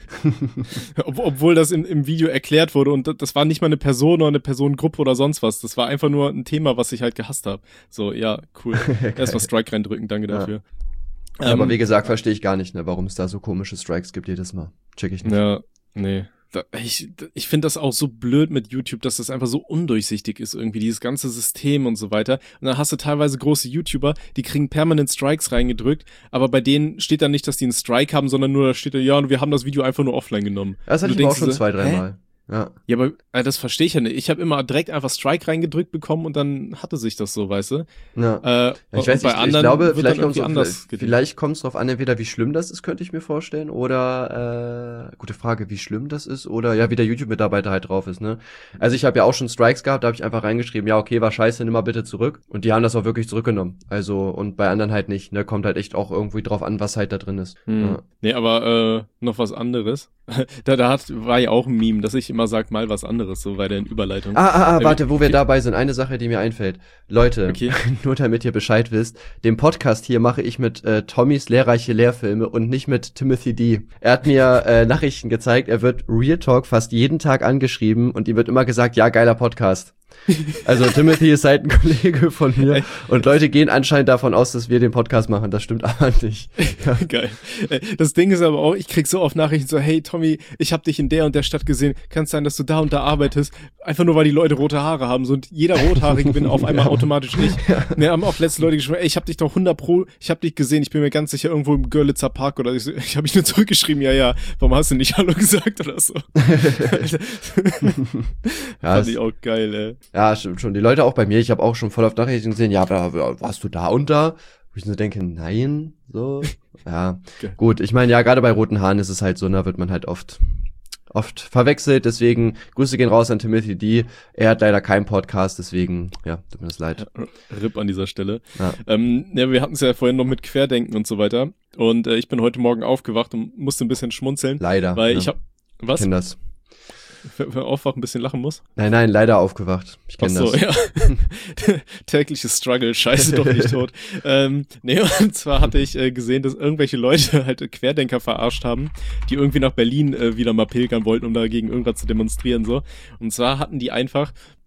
Obwohl das im Video erklärt wurde und das war nicht mal eine Person oder eine Personengruppe oder sonst was. Das war einfach nur ein Thema, was ich halt gehasst habe. So, ja, cool. Erstmal Strike reindrücken, danke dafür. Ja, aber wie gesagt, verstehe ich gar nicht, ne, warum es da so komische Strikes gibt jedes Mal. Check ich nicht. Ja, nee. Ich finde das auch so blöd mit YouTube, dass das einfach so undurchsichtig ist irgendwie, dieses ganze System und so weiter. Und dann hast du teilweise große YouTuber, die kriegen permanent Strikes reingedrückt, aber bei denen steht dann nicht, dass die einen Strike haben, sondern nur, da steht da, ja, wir haben das Video einfach nur offline genommen. Das hatte ich aber auch schon 2-3 Mal. Ja, aber das verstehe ich ja nicht. Ich habe immer direkt einfach Strike reingedrückt bekommen und dann hatte sich das so, weißt du? Ja. Ich weiß nicht, ich glaube, vielleicht kommt es drauf an, entweder wie schlimm das ist, könnte ich mir vorstellen, oder gute Frage, wie schlimm das ist, oder ja, wie der YouTube-Mitarbeiter halt drauf ist, ne? Also ich habe ja auch schon Strikes gehabt, da habe ich einfach reingeschrieben, ja, okay, war scheiße, nimm mal bitte zurück. Und die haben das auch wirklich zurückgenommen. Also, und bei anderen halt nicht, ne? Kommt halt echt auch irgendwie drauf an, was halt da drin ist. Ja. Nee, aber noch was anderes. War ja auch ein Meme, dass ich immer sag, mal was anderes, so bei der Überleitung. Warte, wo wir dabei sind, eine Sache, die mir einfällt. Leute, nur damit ihr Bescheid wisst, den Podcast hier mache ich mit Tommys lehrreiche Lehrfilme und nicht mit Timothy D. Er hat mir Nachrichten gezeigt, er wird Real Talk fast jeden Tag angeschrieben und ihm wird immer gesagt, ja, geiler Podcast. Also Timothy ist halt ein Kollege von mir und Leute gehen anscheinend davon aus, dass wir den Podcast machen. Das stimmt aber nicht. Ja. Geil. Das Ding ist aber auch, ich krieg so oft Nachrichten so, hey Tommy, ich hab dich in der und der Stadt gesehen. Kann es sein, dass du da und da arbeitest? Einfach nur, weil die Leute rote Haare haben. So, und jeder Rothaarige bin auf einmal automatisch ich. Wir haben auch letzte Leute geschrieben, ey, ich hab dich doch 100%, ich hab dich gesehen, ich bin mir ganz sicher irgendwo im Görlitzer Park oder ich hab mich nur zurückgeschrieben, ja, warum hast du nicht Hallo gesagt oder so? Fand ich auch geil, ey. Ja, stimmt schon. Die Leute auch bei mir, ich habe auch schon voll auf Nachrichten gesehen, ja, warst du da und da? Wo ich so denke, nein, so. Ja, okay. Gut, ich meine, ja, gerade bei roten Haaren ist es halt so, da wird man halt oft verwechselt, deswegen Grüße gehen raus an Timothy D. Er hat leider keinen Podcast, deswegen, ja, tut mir das leid. Ja, RIP an dieser Stelle. Ja, wir hatten es ja vorhin noch mit Querdenken und so weiter und ich bin heute Morgen aufgewacht und musste ein bisschen schmunzeln. Leider. Weil ich habe, was? Ich kenn das. Wenn man aufwacht, ein bisschen lachen muss? Nein, leider aufgewacht. Ich kenne das. Ja. Tägliches Struggle, scheiße, doch nicht tot. Und zwar hatte ich gesehen, dass irgendwelche Leute halt Querdenker verarscht haben, die irgendwie nach Berlin wieder mal pilgern wollten, um dagegen irgendwas zu demonstrieren, so. Und zwar hatten die einfach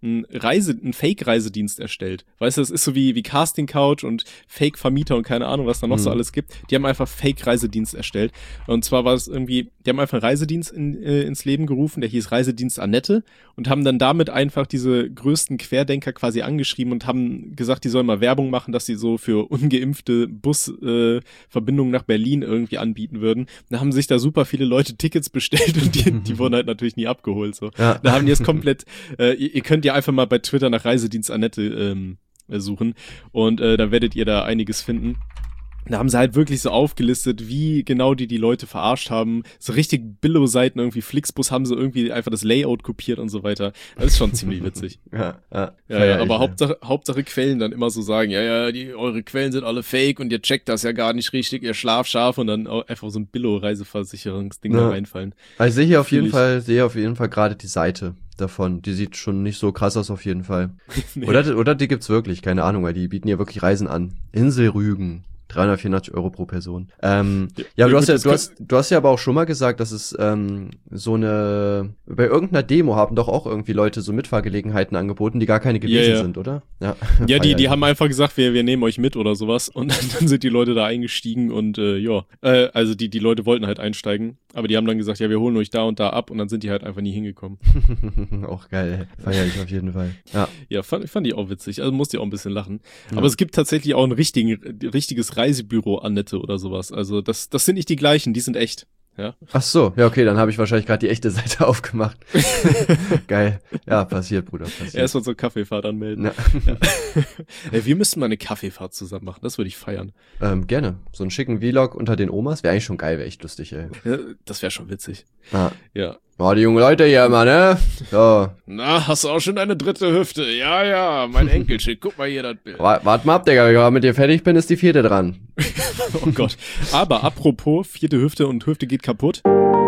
einen Fake-Reisedienst erstellt. Weißt du, das ist so wie Casting Couch und Fake-Vermieter und keine Ahnung, was da noch so alles gibt. Die haben einfach Fake-Reisedienst erstellt. Und zwar war es irgendwie, die haben einfach einen Reisedienst ins Leben gerufen, der hieß Reisedienst Annette und haben dann damit einfach diese größten Querdenker quasi angeschrieben und haben gesagt, die sollen mal Werbung machen, dass sie so für ungeimpfte Busverbindungen nach Berlin irgendwie anbieten würden. Da haben sich da super viele Leute Tickets bestellt und die wurden halt natürlich nie abgeholt. So. Ja. Da haben die es komplett, ihr könnt ja einfach mal bei Twitter nach Reisedienst Annette suchen und da werdet ihr da einiges finden. Da haben sie halt wirklich so aufgelistet, wie genau die Leute verarscht haben. So richtig Billo-Seiten, irgendwie Flixbus haben sie irgendwie einfach das Layout kopiert und so weiter. Das ist schon ziemlich witzig. Ja, aber Hauptsache Quellen dann immer so sagen, eure Quellen sind alle fake und ihr checkt das ja gar nicht richtig, ihr Schlafschaf und dann einfach so ein Billo-Reiseversicherungsding da reinfallen. Also ich sehe auf jeden Fall gerade die Seite davon. Die sieht schon nicht so krass aus auf jeden Fall. Nee. Oder die gibt's wirklich, keine Ahnung, weil die bieten ja wirklich Reisen an. Insel Rügen. 384 € pro Person. Du hast ja aber auch schon mal gesagt, dass es so eine, bei irgendeiner Demo haben doch auch irgendwie Leute so Mitfahrgelegenheiten angeboten, die gar keine gewesen sind, oder? Ja, die haben einfach gesagt, wir nehmen euch mit oder sowas und dann sind die Leute da eingestiegen und also die Leute wollten halt einsteigen, aber die haben dann gesagt, ja, wir holen euch da und da ab und dann sind die halt einfach nie hingekommen. Auch geil, feier ich auf jeden Fall. Ja, fand ich auch witzig, also musste ich auch ein bisschen lachen. Aber es gibt tatsächlich auch ein richtiges Reisebüro Annette oder sowas. Also das sind nicht die gleichen, die sind echt. Ja. Ach so, ja okay, dann habe ich wahrscheinlich gerade die echte Seite aufgemacht. Geil. Ja, passiert, Bruder, passiert. Erstmal so Kaffeefahrt anmelden. Ja. Ey, wir müssten mal eine Kaffeefahrt zusammen machen, das würde ich feiern. Gerne. So einen schicken Vlog unter den Omas wäre eigentlich schon geil, wäre echt lustig, ey. Ja, das wäre schon witzig. Ja. Oh, die jungen Leute hier immer, ne? So. Na, hast du auch schon eine dritte Hüfte? Ja, mein Enkelchen, guck mal hier das Bild. Warte mal ab, Digga, wenn ich mit dir fertig bin, ist die 4. dran. Oh Gott. Aber apropos 4. Hüfte und Hüfte geht kaputt.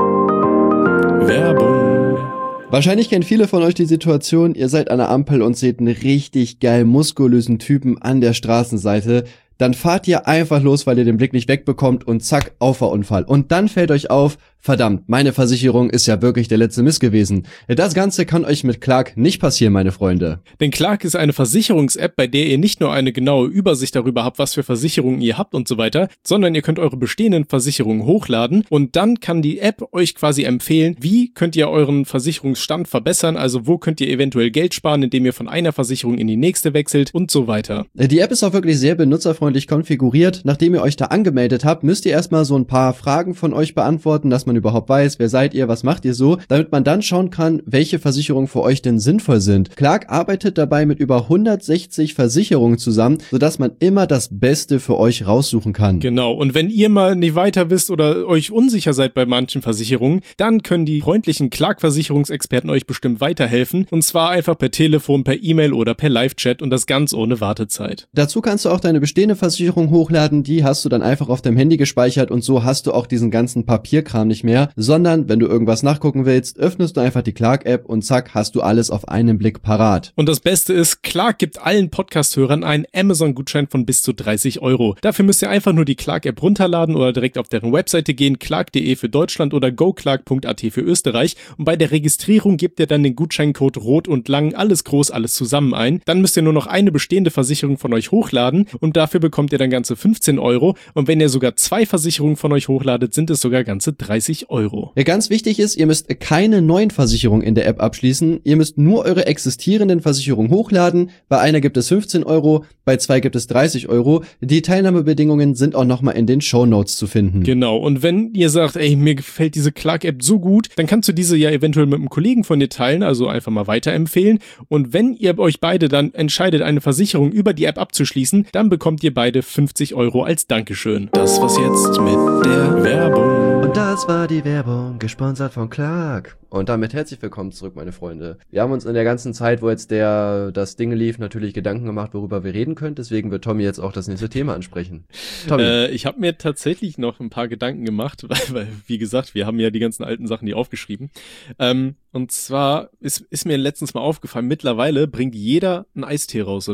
Werbung. Wahrscheinlich kennen viele von euch die Situation, ihr seid an der Ampel und seht einen richtig geil muskulösen Typen an der Straßenseite. Dann fahrt ihr einfach los, weil ihr den Blick nicht wegbekommt und zack, Auffahrunfall. Und dann fällt euch auf, verdammt, meine Versicherung ist ja wirklich der letzte Mist gewesen. Das Ganze kann euch mit Clark nicht passieren, meine Freunde. Denn Clark ist eine Versicherungs-App, bei der ihr nicht nur eine genaue Übersicht darüber habt, was für Versicherungen ihr habt und so weiter, sondern ihr könnt eure bestehenden Versicherungen hochladen und dann kann die App euch quasi empfehlen, wie könnt ihr euren Versicherungsstand verbessern, also wo könnt ihr eventuell Geld sparen, indem ihr von einer Versicherung in die nächste wechselt und so weiter. Die App ist auch wirklich sehr benutzerfreundlich konfiguriert. Nachdem ihr euch da angemeldet habt, müsst ihr erstmal so ein paar Fragen von euch beantworten, dass man überhaupt weiß, wer seid ihr, was macht ihr so, damit man dann schauen kann, welche Versicherungen für euch denn sinnvoll sind. Clark arbeitet dabei mit über 160 Versicherungen zusammen, sodass man immer das Beste für euch raussuchen kann. Genau, und wenn ihr mal nicht weiter wisst oder euch unsicher seid bei manchen Versicherungen, dann können die freundlichen Clark-Versicherungsexperten euch bestimmt weiterhelfen, und zwar einfach per Telefon, per E-Mail oder per Live-Chat und das ganz ohne Wartezeit. Dazu kannst du auch deine bestehende Versicherung hochladen, die hast du dann einfach auf deinem Handy gespeichert und so hast du auch diesen ganzen Papierkram nicht mehr, sondern wenn du irgendwas nachgucken willst, öffnest du einfach die Clark-App und zack, hast du alles auf einen Blick parat. Und das Beste ist, Clark gibt allen Podcast-Hörern einen Amazon-Gutschein von bis zu 30 €. Dafür müsst ihr einfach nur die Clark-App runterladen oder direkt auf deren Webseite gehen, clark.de für Deutschland oder goclark.at für Österreich, und bei der Registrierung gebt ihr dann den Gutscheincode rot und lang, alles groß, alles zusammen ein. Dann müsst ihr nur noch eine bestehende Versicherung von euch hochladen und dafür bekommt ihr dann ganze 15 €, und wenn ihr sogar 2 Versicherungen von euch hochladet, sind es sogar ganze 30 €. Ja, ganz wichtig ist, ihr müsst keine neuen Versicherungen in der App abschließen. Ihr müsst nur eure existierenden Versicherungen hochladen. Bei einer gibt es 15 €, bei 2 gibt es 30 €. Die Teilnahmebedingungen sind auch nochmal in den Shownotes zu finden. Genau, und wenn ihr sagt, ey, mir gefällt diese Clark-App so gut, dann kannst du diese ja eventuell mit einem Kollegen von dir teilen, also einfach mal weiterempfehlen. Und wenn ihr euch beide dann entscheidet, eine Versicherung über die App abzuschließen, dann bekommt ihr beide 50 € als Dankeschön. Das war's jetzt mit der Werbung. Und das war die Werbung, gesponsert von Clark. Und damit herzlich willkommen zurück, meine Freunde. Wir haben uns in der ganzen Zeit, wo jetzt das Ding lief, natürlich Gedanken gemacht, worüber wir reden können. Deswegen wird Tommy jetzt auch das nächste Thema ansprechen. Tommy. Ich habe mir tatsächlich noch ein paar Gedanken gemacht, weil, wie gesagt, wir haben ja die ganzen alten Sachen hier aufgeschrieben. Und zwar ist mir letztens mal aufgefallen, mittlerweile bringt jeder einen Eistee raus, oder?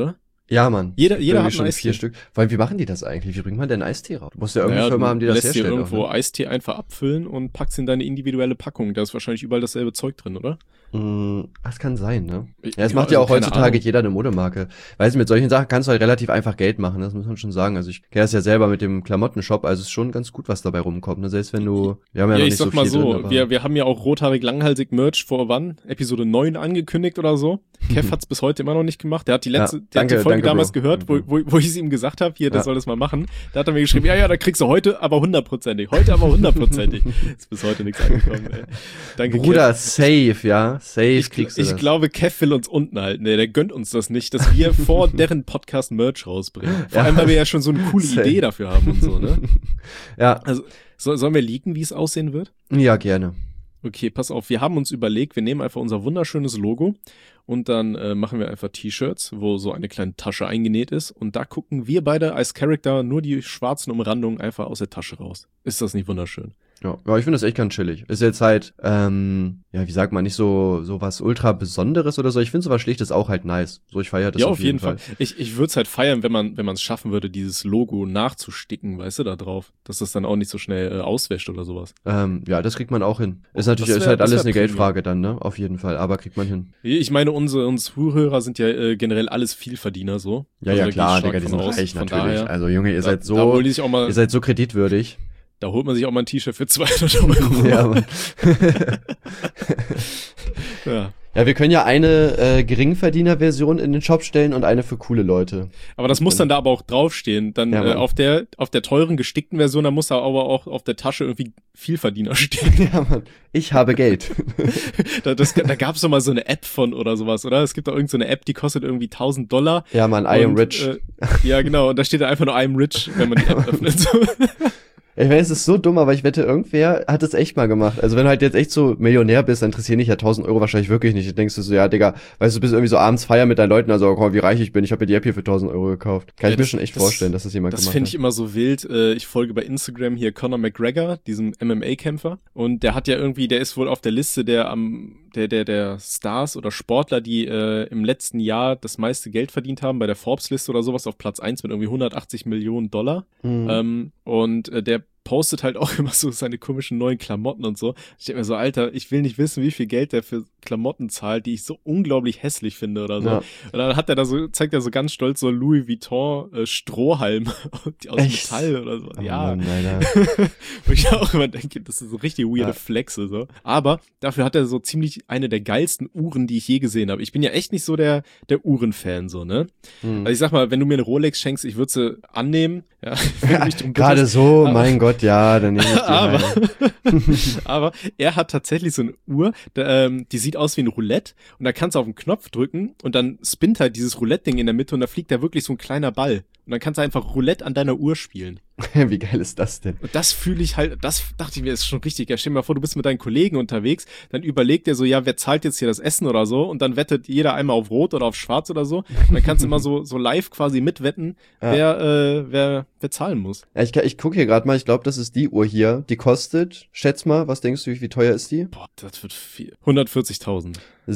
Ja, Mann. Jeder hat einen schon Eistee. 4 Stück. Vor allem, wie machen die das eigentlich? Wie bringt man denn Eistee raus? Du musst ja irgendeine Firma haben, die das herstellt. Du lässt dir herstellt. irgendwo auch, ne? Eistee einfach abfüllen und packst in deine individuelle Packung. Da ist wahrscheinlich überall dasselbe Zeug drin, oder? Das kann sein, ne? Ja, es Ja, macht ja also auch heutzutage keine jeder eine Modemarke. Weißt du, mit solchen Sachen kannst du halt relativ einfach Geld machen, das muss man schon sagen. Also ich kenne das ja selber mit dem Klamottenshop, also es ist schon ganz gut, was dabei rumkommt, ne? Selbst wenn du, wir haben ja noch ich nicht sag so mal viel so, drin, aber wir haben ja auch rothaarig langhalsig Merch vor wann? Episode 9 angekündigt oder so. Kev hat's bis heute immer noch nicht gemacht. Der hat die Ja, der hat die Folge danke, damals Bro. gehört, wo ich es ihm gesagt habe, hier, das Ja. soll das mal machen. Da hat er mir geschrieben, ja, da kriegst du heute aber 100%ig. Heute aber 100%ig. Ist bis heute nichts angekommen, ey. Danke, Bruder, Kev. safe, ja, safe kriegst du Ich das. glaube, Kev will uns unten halten. Der gönnt uns das nicht, dass wir vor deren Podcast Merch rausbringen. Vor allem, weil wir ja schon so eine coole Safe. Idee dafür haben und so, ne? Ja, Also, sollen wir leaken, wie es aussehen wird? ja, gerne. Okay, pass auf, wir haben uns überlegt, wir nehmen einfach unser wunderschönes Logo und dann machen wir einfach T-Shirts, wo so eine kleine Tasche eingenäht ist und da gucken wir beide als Charakter nur die schwarzen Umrandungen einfach aus der Tasche raus. Ist das nicht wunderschön? Ja, ich finde das echt ganz chillig. Ist jetzt halt, ja, wie sagt man, nicht so was ultra Besonderes oder so. Ich finde sowas Schlichtes auch halt nice. So, ich feiere das Ja, auf jeden Fall. Ich würde es halt feiern, wenn man es schaffen würde, dieses Logo nachzusticken, weißt du, da drauf. Dass das dann auch nicht so schnell auswäscht oder sowas. Ja, das kriegt man auch hin. Ist natürlich, ist halt alles eine Geldfrage dann, ne? Auf jeden Fall, aber kriegt man hin. Ich meine, unsere Zuhörer sind ja generell alles Vielverdiener so. Ja, Also ja, da klar, gehe ich Digga, die stark sind von aus. reich Von natürlich. daher, Also, Junge, ihr seid da so, hol ich auch mal, ihr seid so kreditwürdig. Da holt man sich auch mal ein T-Shirt für 200 Euro. Ja, Mann. Ja. Ja, wir können ja eine Geringverdiener-Version in den Shop stellen und eine für coole Leute. Aber das muss dann da aber auch draufstehen. Dann Ja, Mann. auf der teuren, gestickten Version, da muss da aber auch auf der Tasche irgendwie Vielverdiener stehen. Ja, Mann. Ich habe Geld. Da gab's doch mal so eine App von oder sowas, oder? Es gibt da irgend so eine App, die kostet irgendwie $1.000. Ja, Mann, I am Und, rich. Ja, genau. Und da steht da einfach nur I am rich, wenn man die App öffnet. So. Ich weiß, es ist so dumm, aber ich wette, irgendwer hat es echt mal gemacht. Also wenn du halt jetzt echt so Millionär bist, dann interessieren dich ja 1.000 Euro wahrscheinlich wirklich nicht. Du denkst du so, ja, Digga, weißt du, bist irgendwie so abends feiern mit deinen Leuten, also guck mal, wie reich ich bin, ich habe mir die App hier für 1.000 Euro gekauft. Kann Ja, ich mir das- schon echt das- vorstellen, dass das jemand Das gemacht finde hat. ich immer so wild. Ich folge bei Instagram hier Conor McGregor, diesem MMA-Kämpfer. Und der hat ja irgendwie, der ist wohl auf der Liste der Stars oder Sportler, die im letzten Jahr das meiste Geld verdient haben, bei der Forbes-Liste oder sowas auf Platz 1 mit irgendwie $180 Millionen. Mhm. Der postet halt auch immer so seine komischen neuen Klamotten und so. Ich denke mir so, Alter, ich will nicht wissen, wie viel Geld der für Klamotten zahlt, die ich so unglaublich hässlich finde oder so. Ja. Und dann zeigt er so ganz stolz so Louis Vuitton Strohhalme aus Echt? Metall oder so. Oh Ja. Mann, Alter. Wo ich auch immer denke, das ist so richtig weirde Ja. Flexe, so. Aber dafür hat er so ziemlich eine der geilsten Uhren, die ich je gesehen habe. Ich bin ja echt nicht so der Uhren-Fan, so, ne? Mhm. Also ich sag mal, wenn du mir eine Rolex schenkst, ich würde sie annehmen, ja. Wenn du mich drum Gerade bittest. so, Aber- mein Gott, ja, dann nehme ich die Aber, halt. aber er hat tatsächlich so eine Uhr, die sieht aus wie ein Roulette und da kannst du auf den Knopf drücken und dann spinnt halt dieses Roulette-Ding in der Mitte und da fliegt da wirklich so ein kleiner Ball. Und dann kannst du einfach Roulette an deiner Uhr spielen. Wie geil ist das denn? Und das fühle ich halt, das dachte ich mir, ist schon richtig. Ja, stell dir mal vor, du bist mit deinen Kollegen unterwegs, dann überlegt der so, ja, wer zahlt jetzt hier das Essen oder so? Und dann wettet jeder einmal auf Rot oder auf Schwarz oder so. Und dann kannst du immer so live quasi mitwetten, Ja. wer zahlen muss. Ja, ich gucke hier gerade mal, ich glaube, das ist die Uhr hier. Die kostet, schätz mal, was denkst du, wie teuer ist die? Boah, das wird viel. 140.000.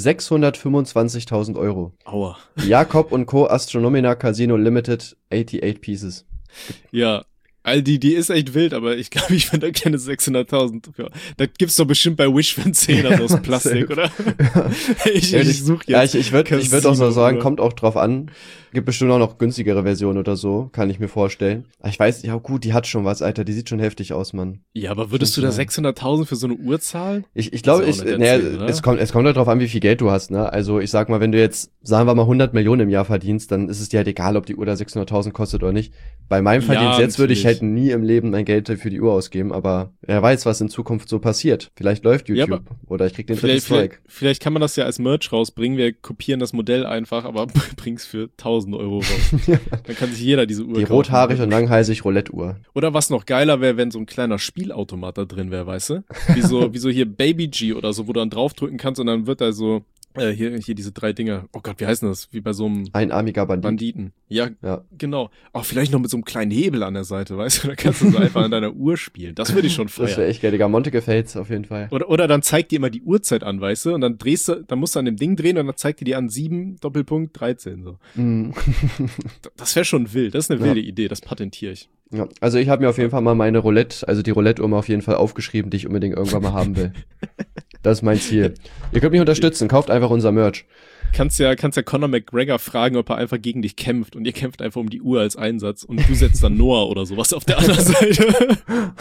625.000 Euro. Aua. Jakob und Co. Astronomina Casino Limited, 88 Pieces. Ja. All die ist echt wild, aber ich glaube, ich finde da keine 600.000 für. Da gibt's doch bestimmt bei Wish für einen Zehner aus Plastik, oder? Ich suche jetzt. Ich würd auch so sagen, oder? kommt auch drauf an. Gibt bestimmt auch noch günstigere Versionen oder so, kann ich mir vorstellen. Aber ich weiß, ja gut, die hat schon was, Alter, die sieht schon heftig aus, Mann. Ja, aber würdest du da 600.000 für so eine Uhr zahlen? Ich glaube, Das ist auch nicht erzählt, oder? es kommt halt drauf an, wie viel Geld du hast, ne? Also ich sag mal, wenn du jetzt, sagen wir mal, 100 Millionen im Jahr verdienst, dann ist es dir halt egal, ob die Uhr da 600.000 kostet oder nicht. Bei meinem Ja, Verdienst jetzt würde ich natürlich. halt nie im Leben mein Geld für die Uhr ausgeben, aber wer weiß, was in Zukunft so passiert. Vielleicht läuft Ja, YouTube oder ich krieg den dritten Strike. Vielleicht kann man das ja als Merch rausbringen. Wir kopieren das Modell einfach, aber bring's für 1.000 Euro raus. Dann kann sich jeder diese Uhr Die kaufen. rothaarig und langhalsig Roulette-Uhr. Oder was noch geiler wäre, wenn so ein kleiner Spielautomat da drin wäre, weißt du? Wie so hier Baby G oder so, wo du dann draufdrücken kannst und dann wird da so Hier diese 3 Dinger. Oh Gott, wie heißen das? Wie bei so einem Einarmiger Banditen. Ja, Ja. genau. Auch vielleicht noch mit so einem kleinen Hebel an der Seite, weißt du? Da kannst du so einfach an deiner Uhr spielen. Das würde ich schon Das wäre feiern. echt geil, Digga. Monte gefällt's auf jeden Fall. Oder dann zeigt dir immer die Uhrzeit an, weißt du? Und dann dann musst du an dem Ding drehen und dann zeigt dir die an 7, Doppelpunkt, 13, so. Das wäre schon wild. Das ist eine wilde Idee. Das patentiere ich. Ja, also ich habe mir auf jeden Fall mal meine Roulette, also die Roulette-Uhr mal auf jeden Fall aufgeschrieben, die ich unbedingt irgendwann mal haben will. Das ist mein Ziel. Ihr könnt mich unterstützen, kauft einfach unser Merch. Kannst ja Conor McGregor fragen, ob er einfach gegen dich kämpft und ihr kämpft einfach um die Uhr als Einsatz und du setzt dann Noah oder sowas auf der anderen Seite.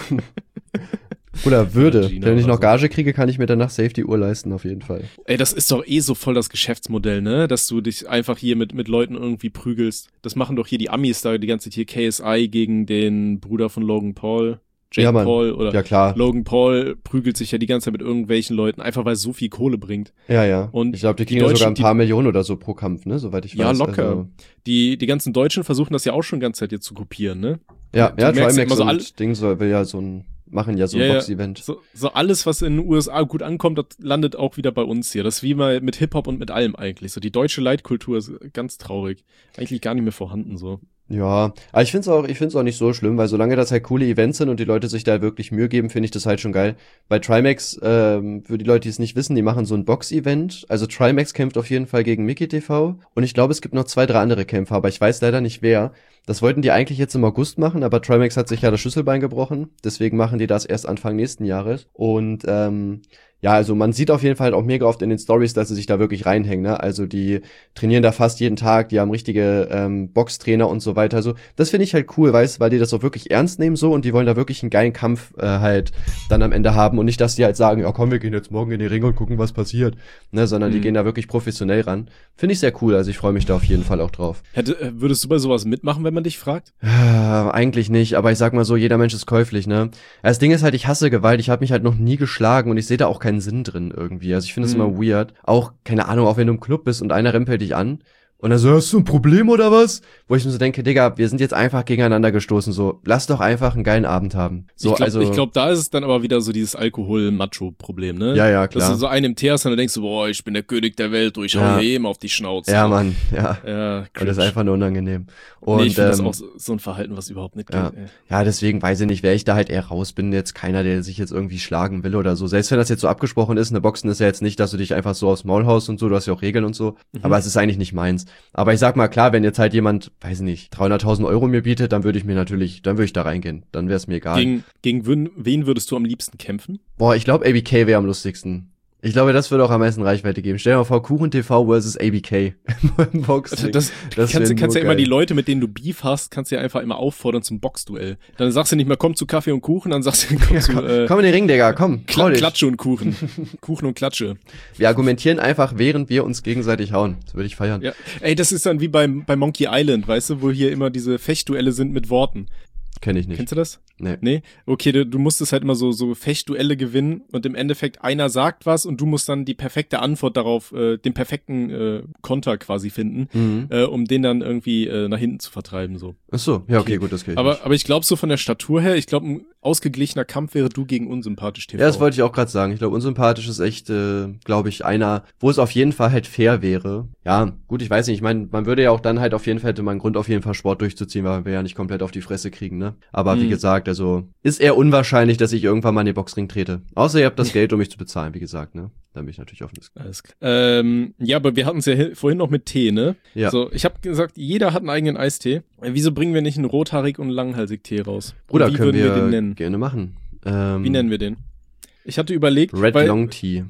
Oder würde. Gina Wenn ich oder noch so. Gage kriege, kann ich mir danach safe die Uhr leisten, auf jeden Fall. Ey, das ist doch so voll das Geschäftsmodell, ne? Dass du dich einfach hier mit Leuten irgendwie prügelst. Das machen doch hier die Amis da die ganze Zeit hier KSI gegen den Bruder von Logan Paul. Jake Ja, Mann. Paul oder Ja, klar. Logan Paul prügelt sich ja die ganze Zeit mit irgendwelchen Leuten, einfach weil es so viel Kohle bringt. Ja. Und ich glaube, die die kriegen ja sogar ein Deutschen, paar Millionen oder so pro Kampf, ne? Soweit ich weiß. Ja, locker. Also, Die ganzen Deutschen versuchen das ja auch schon die ganze Zeit jetzt zu kopieren, ne? ja, Du merkst Trimax immer so und Ding will ja machen ja so ein Ja, Box-Event. So alles, was in den USA gut ankommt, das landet auch wieder bei uns hier. Das ist wie mal mit Hip-Hop und mit allem eigentlich. So die deutsche Leitkultur ist ganz traurig. Eigentlich gar nicht mehr vorhanden, so. Ja, aber ich find's auch nicht so schlimm, weil solange das halt coole Events sind und die Leute sich da wirklich Mühe geben, finde ich das halt schon geil. Bei Trimax, für die Leute, die es nicht wissen, die machen so ein Box-Event. Also Trimax kämpft auf jeden Fall gegen Mickey TV und ich glaube, es gibt noch 2, 3 andere Kämpfer, aber ich weiß leider nicht wer. Das wollten die eigentlich jetzt im August machen, aber Trimax hat sich ja das Schlüsselbein gebrochen, deswegen machen die das erst Anfang nächsten Jahres. Und ja, also man sieht auf jeden Fall auch mega oft in den Stories, dass sie sich da wirklich reinhängen, ne? Also die trainieren da fast jeden Tag, die haben richtige Boxtrainer und so weiter. Also das finde ich halt cool, weißt, weil die das auch wirklich ernst nehmen so und die wollen da wirklich einen geilen Kampf halt dann am Ende haben und nicht, dass die halt sagen, ja komm, wir gehen jetzt morgen in die Ringe und gucken, was passiert, ne? Sondern die gehen da wirklich professionell ran. Finde ich sehr cool, also ich freue mich da auf jeden Fall auch drauf. Würdest du bei sowas mitmachen, wenn man dich fragt? Eigentlich nicht, aber ich sag mal so, jeder Mensch ist käuflich, ne? Das Ding ist halt, ich hasse Gewalt, ich habe mich halt noch nie geschlagen und ich sehe da auch keinen Sinn drin irgendwie. Also ich finde es immer weird. Auch, keine Ahnung, auch wenn du im Club bist und einer rempelt dich an und dann so, hast du ein Problem oder was? Wo ich mir so denke, Digga, wir sind jetzt einfach gegeneinander gestoßen, so, lass doch einfach einen geilen Abend haben. So, Ich glaube, da ist es dann aber wieder so dieses Alkohol-Macho-Problem, ne? Ja, klar. Dass du so einen im Tee hast und dann denkst du, boah, ich bin der König der Welt, ich hau hier eben auf die Schnauze. Ja, Mann, ja. Ja, Und das ist einfach nur unangenehm. Und nee, ich finde das auch so ein Verhalten, was überhaupt nicht geht. Ja, deswegen weiß ich nicht, wäre ich da halt eher raus, bin jetzt keiner, der sich jetzt irgendwie schlagen will oder so. Selbst wenn das jetzt so abgesprochen ist, eine Boxen ist ja jetzt nicht, dass du dich einfach so aufs Maul haust und so, du hast ja auch Regeln und so. Aber es ist eigentlich nicht meins. Aber ich sag mal, klar, wenn jetzt halt jemand, weiß ich nicht, 300.000 Euro mir bietet, dann würde ich da reingehen. Dann wäre es mir egal. Gegen wen würdest du am liebsten kämpfen? Boah, ich glaube, ABK wäre am lustigsten. Ich glaube, das würde auch am meisten Reichweite geben. Stell dir mal vor, Kuchen TV versus ABK im Boxring. Das kannst ja immer die Leute, mit denen du Beef hast, kannst du ja einfach immer auffordern zum Boxduell. Dann sagst du nicht mehr, komm zu Kaffee und Kuchen, dann sagst du, komm in den Ring, Digga, komm. Klatsche und Kuchen. Kuchen und Klatsche. Wir argumentieren einfach, während wir uns gegenseitig hauen. Das würde ich feiern. Ja. Ey, das ist dann wie bei Monkey Island, weißt du, wo hier immer diese Fechtduelle sind mit Worten. Kenn ich nicht. Kennst du das? Nee. Okay, du musstest halt immer so Fechtduelle gewinnen und im Endeffekt einer sagt was und du musst dann die perfekte Antwort darauf, den perfekten Konter quasi finden, um den dann irgendwie nach hinten zu vertreiben, so. Ach so, ja, okay, gut, das geht. Aber ich glaube so von der Statur her, ich glaube ein ausgeglichener Kampf wäre du gegen unsympathisch TV. Ja, das wollte ich auch gerade sagen. Ich glaube, unsympathisch ist echt, glaube ich, einer, wo es auf jeden Fall halt fair wäre. Ja, gut, ich weiß nicht, ich meine, man würde ja auch dann halt auf jeden Fall, hätte man einen Grund auf jeden Fall Sport durchzuziehen, weil wir ja nicht komplett auf die Fresse kriegen, ne? Aber wie gesagt, also ist eher unwahrscheinlich, dass ich irgendwann mal in den Boxring trete. Außer ihr habt das Geld, um mich zu bezahlen, wie gesagt, ne? Dann bin ich natürlich offen. Alles klar. Ja, aber wir hatten es ja vorhin noch mit Tee, ne? Ja. So, ich habe gesagt, jeder hat einen eigenen Eistee. Wieso bringen wir nicht einen rothaarig und langhalsig Tee raus? Bruder, wie können würden wir den wir nennen? gerne machen. Wie nennen wir den? Ich hatte überlegt, Red Long Tea.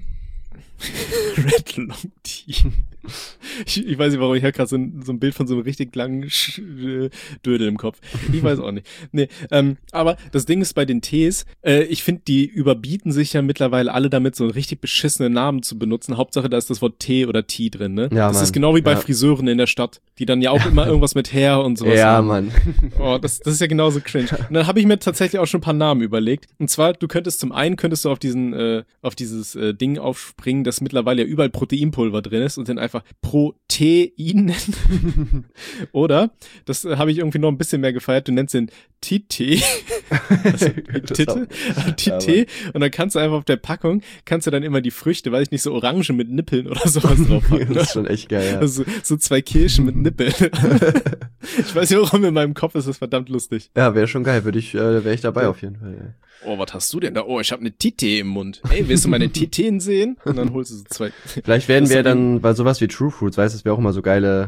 Red Long Tea. Ich weiß nicht, warum ich habe gerade so ein Bild von so einem richtig langen Dödel im Kopf. Ich weiß auch nicht. Nee, aber das Ding ist bei den Tees, ich finde, die überbieten sich ja mittlerweile alle damit, so einen richtig beschissenen Namen zu benutzen. Hauptsache, da ist das Wort Tee oder Tea drin, ne? Ja, das Mann. ist genau wie bei Friseuren in der Stadt, die dann ja auch immer irgendwas mit Hair und sowas Ja, haben. Mann. Oh, das ist ja genauso cringe. Und dann habe ich mir tatsächlich auch schon ein paar Namen überlegt. Und zwar, du könntest auf dieses Ding aufspringen, dass mittlerweile ja überall Proteinpulver drin ist und dann einfach Pro Protein nennen. Oder, das habe ich irgendwie noch ein bisschen mehr gefeiert, du nennst den Tite. Also Titte. Tite. Und dann kannst du einfach auf der Packung, kannst du dann immer die Früchte, weiß ich nicht, so Orangen mit Nippeln oder sowas drauf packen. Das ist schon echt geil, ja. Also, so 2 Kirschen mit Nippeln. Ich weiß nicht, warum in meinem Kopf ist das verdammt lustig. Ja, wäre schon geil, wäre ich dabei auf jeden Fall. Ja. Oh, was hast du denn da? Oh, ich habe eine Tite im Mund. Ey, willst du meine Titen sehen? Und dann holst du so 2. Vielleicht werden wir dann bei sowas wie True Fruits, weißt du, dass wir auch immer so geile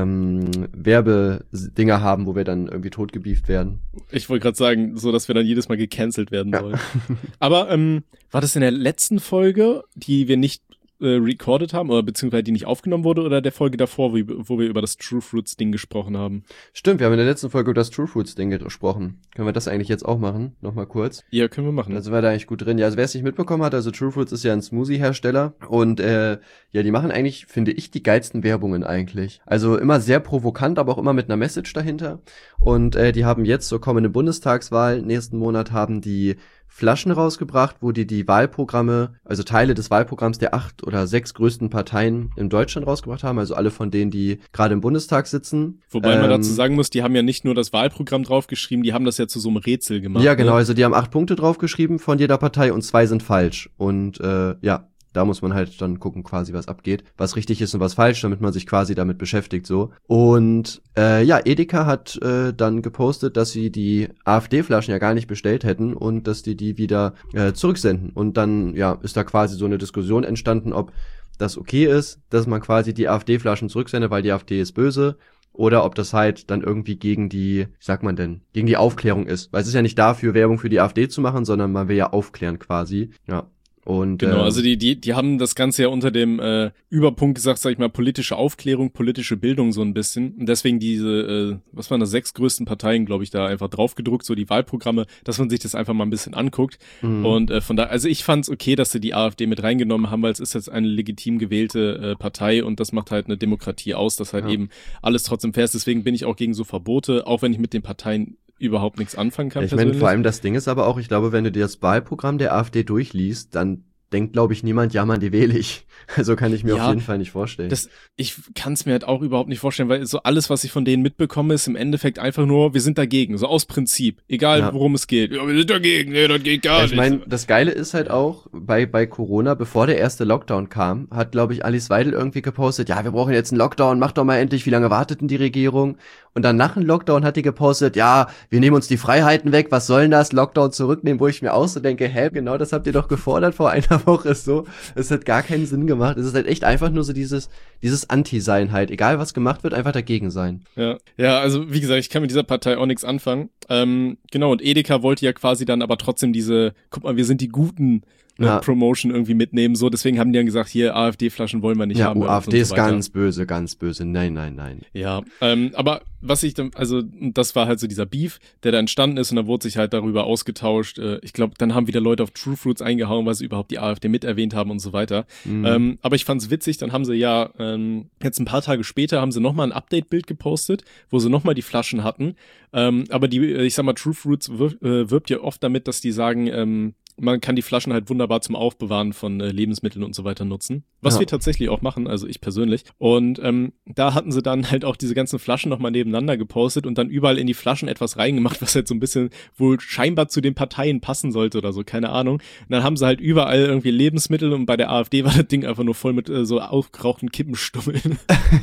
Werbedinger haben, wo wir dann irgendwie totgebieft werden. Ich wollte gerade sagen, so, dass wir dann jedes Mal gecancelt werden wollen. Aber war das in der letzten Folge, die wir nicht recorded haben, oder beziehungsweise die nicht aufgenommen wurde, oder der Folge davor, wo wir über das True Fruits Ding gesprochen haben? Stimmt, wir haben in der letzten Folge über das True Fruits Ding gesprochen. Können wir das eigentlich jetzt auch machen? Nochmal kurz. Ja, können wir machen. Da sind wir da eigentlich gut drin. Ja, also wer es nicht mitbekommen hat, also True Fruits ist ja ein Smoothie-Hersteller und ja, die machen eigentlich, finde ich, die geilsten Werbungen eigentlich. Also immer sehr provokant, aber auch immer mit einer Message dahinter. Und die haben jetzt zur kommenden Bundestagswahl, nächsten Monat haben die Flaschen rausgebracht, wo die Wahlprogramme, also Teile des Wahlprogramms der 8 oder 6 größten Parteien in Deutschland rausgebracht haben, also alle von denen, die gerade im Bundestag sitzen. Wobei man dazu sagen muss, die haben ja nicht nur das Wahlprogramm draufgeschrieben, die haben das ja zu so einem Rätsel gemacht. Ja, genau, also die haben 8 Punkte draufgeschrieben von jeder Partei und 2 sind falsch. Und ja, da muss man halt dann gucken quasi, was abgeht, was richtig ist und was falsch, damit man sich quasi damit beschäftigt so. Und ja, Edeka hat dann gepostet, dass sie die AfD-Flaschen ja gar nicht bestellt hätten und dass die wieder zurücksenden. Und dann ja ist da quasi so eine Diskussion entstanden, ob das okay ist, dass man quasi die AfD-Flaschen zurücksendet, weil die AfD ist böse. Oder ob das halt dann irgendwie gegen die, wie sagt man denn, gegen die Aufklärung ist. Weil es ist ja nicht dafür, Werbung für die AfD zu machen, sondern man will ja aufklären quasi. Ja. Und, genau, also die haben das Ganze ja unter dem Überpunkt gesagt, sag ich mal, politische Aufklärung, politische Bildung so ein bisschen. Und deswegen diese, was waren das, 6 größten Parteien, glaube ich, da einfach draufgedruckt, so die Wahlprogramme, dass man sich das einfach mal ein bisschen anguckt. Und von da, also ich fand's okay, dass sie die AfD mit reingenommen haben, weil es ist jetzt eine legitim gewählte Partei und das macht halt eine Demokratie aus, dass halt eben alles trotzdem fair ist. Deswegen bin ich auch gegen so Verbote, auch wenn ich mit den Parteien überhaupt nichts anfangen kann. Ich meine, vor allem das Ding ist aber auch, ich glaube, wenn du dir das Wahlprogramm der AfD durchliest, dann denkt, glaube ich, niemand, ja, Mann, die wähle ich. Also kann ich mir auf jeden Fall nicht vorstellen. Ich kann es mir halt auch überhaupt nicht vorstellen, weil so alles, was ich von denen mitbekomme, ist im Endeffekt einfach nur, wir sind dagegen, so aus Prinzip. Egal, worum es geht. Ja, wir sind dagegen, nee, das geht gar nicht. Ich meine, das Geile ist halt auch, bei Corona, bevor der erste Lockdown kam, hat, glaube ich, Alice Weidel irgendwie gepostet, ja, wir brauchen jetzt einen Lockdown, mach doch mal endlich, wie lange wartet denn die Regierung? Und dann nach dem Lockdown hat die gepostet, ja, wir nehmen uns die Freiheiten weg, was soll denn das, Lockdown zurücknehmen, wo ich mir auch so denke, hä, genau das habt ihr doch gefordert vor einer Woche, ist so, es hat gar keinen Sinn gemacht, es ist halt echt einfach nur so dieses Anti-Sein halt, egal was gemacht wird, einfach dagegen sein. Ja, also wie gesagt, ich kann mit dieser Partei auch nichts anfangen, genau, und Edeka wollte ja quasi dann aber trotzdem guck mal, wir sind die Guten, Promotion irgendwie mitnehmen, so, deswegen haben die dann gesagt, hier, AfD-Flaschen wollen wir nicht haben. Ja, AfD ist ganz böse, nein. Ja, aber was ich dann, also, das war halt so dieser Beef, der da entstanden ist und dann wurde sich halt darüber ausgetauscht, ich glaube, dann haben wieder Leute auf True Fruits eingehauen, weil sie überhaupt die AfD mit erwähnt haben und so weiter. Aber ich fand's witzig, dann haben sie ja, jetzt ein paar Tage später haben sie nochmal ein Update-Bild gepostet, wo sie nochmal die Flaschen hatten, aber ich sag mal, True Fruits wirbt ja oft damit, dass die sagen, man kann die Flaschen halt wunderbar zum Aufbewahren von Lebensmitteln und so weiter nutzen. Was wir tatsächlich auch machen, also ich persönlich. Und da hatten sie dann halt auch diese ganzen Flaschen nochmal nebeneinander gepostet und dann überall in die Flaschen etwas reingemacht, was halt so ein bisschen wohl scheinbar zu den Parteien passen sollte oder so, keine Ahnung. Und dann haben sie halt überall irgendwie Lebensmittel und bei der AfD war das Ding einfach nur voll mit so aufgerauchten Kippenstummeln.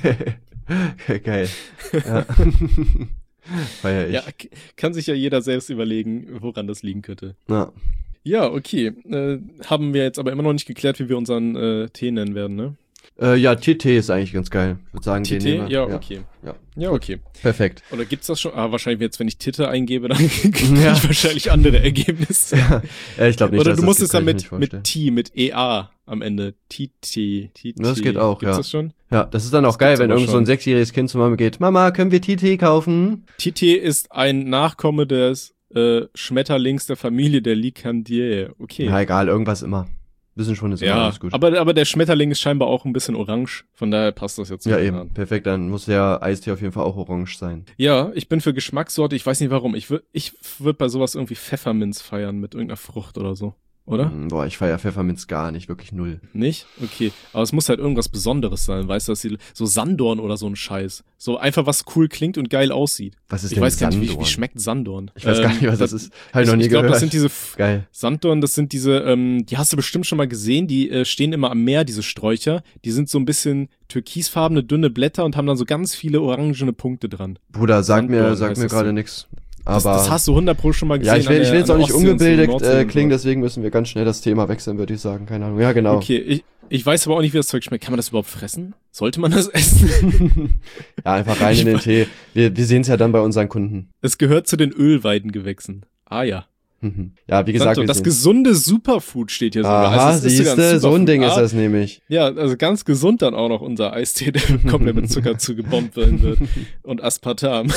Geil. Ja. Feier ich. Ja, kann sich ja jeder selbst überlegen, woran das liegen könnte. Ja. Ja, okay. Haben wir jetzt aber immer noch nicht geklärt, wie wir unseren Tee nennen werden, ne? Ja, TT ist eigentlich ganz geil. Ich würde sagen, TT? den Ja, okay. Ja, okay. Perfekt. Oder gibt's das schon? Wahrscheinlich jetzt, wenn ich Titte eingebe, dann kriege ich wahrscheinlich andere Ergebnisse. Ja, ich glaube nicht, oder du musst es dann mit T, mit EA am Ende. TT. Das geht auch, Gibt's das schon? Ja, das ist dann auch geil, wenn irgend so ein 6-jähriges Kind zu Mama geht, Mama, können wir TT kaufen? TT ist ein Nachkomme des Schmetterlings der Familie der Licandiae. Okay. Ja, egal, irgendwas immer. Wissen schon, ist immer alles gut. Aber der Schmetterling ist scheinbar auch ein bisschen orange, von daher passt das jetzt. Ja, eben, perfekt, dann muss der Eistee auf jeden Fall auch orange sein. Ja, ich bin für Geschmackssorte, ich weiß nicht warum, ich würd bei sowas irgendwie Pfefferminz feiern mit irgendeiner Frucht oder so. oder? Boah, ich feiere Pfefferminz gar nicht, wirklich null. Nicht? Okay. Aber es muss halt irgendwas Besonderes sein, weißt du, so Sanddorn oder so ein Scheiß. So einfach was cool klingt und geil aussieht. Was ist Ich denn weiß gar nicht, Sanddorn? wie schmeckt Sanddorn? Ich weiß gar nicht, was das ist. Hab ich noch nie Ich glaube, gehört. das sind diese Geil. Sanddorn, das sind diese, die hast du bestimmt schon mal gesehen, die stehen immer am Meer, diese Sträucher. Die sind so ein bisschen türkisfarbene, dünne Blätter und haben dann so ganz viele orangene Punkte dran. Bruder, sag mir heißt das gerade so. nix. Aber Das hast du 100% schon mal gesehen. ja, ich will jetzt auch nicht Ostsee und so, ungebildet Nordsee und klingen, so. deswegen müssen wir ganz schnell das Thema wechseln, würde ich sagen. Keine Ahnung. Ja, genau. Okay, ich weiß aber auch nicht, wie das Zeug schmeckt. Kann man das überhaupt fressen? Sollte man das essen? Ja, einfach rein in den Tee. Wir sehen es ja dann bei unseren Kunden. Es gehört zu den Ölweidengewächsen. Ah ja. Ja, wie gesagt, Das gesunde Superfood steht hier sogar. aha, Also es ist sogar siehste, so ein Ding ist Ah, das nämlich. Ja, also ganz gesund dann auch noch unser Eistee, der komplett mit Zucker zugebombt werden wird. Und Aspartam.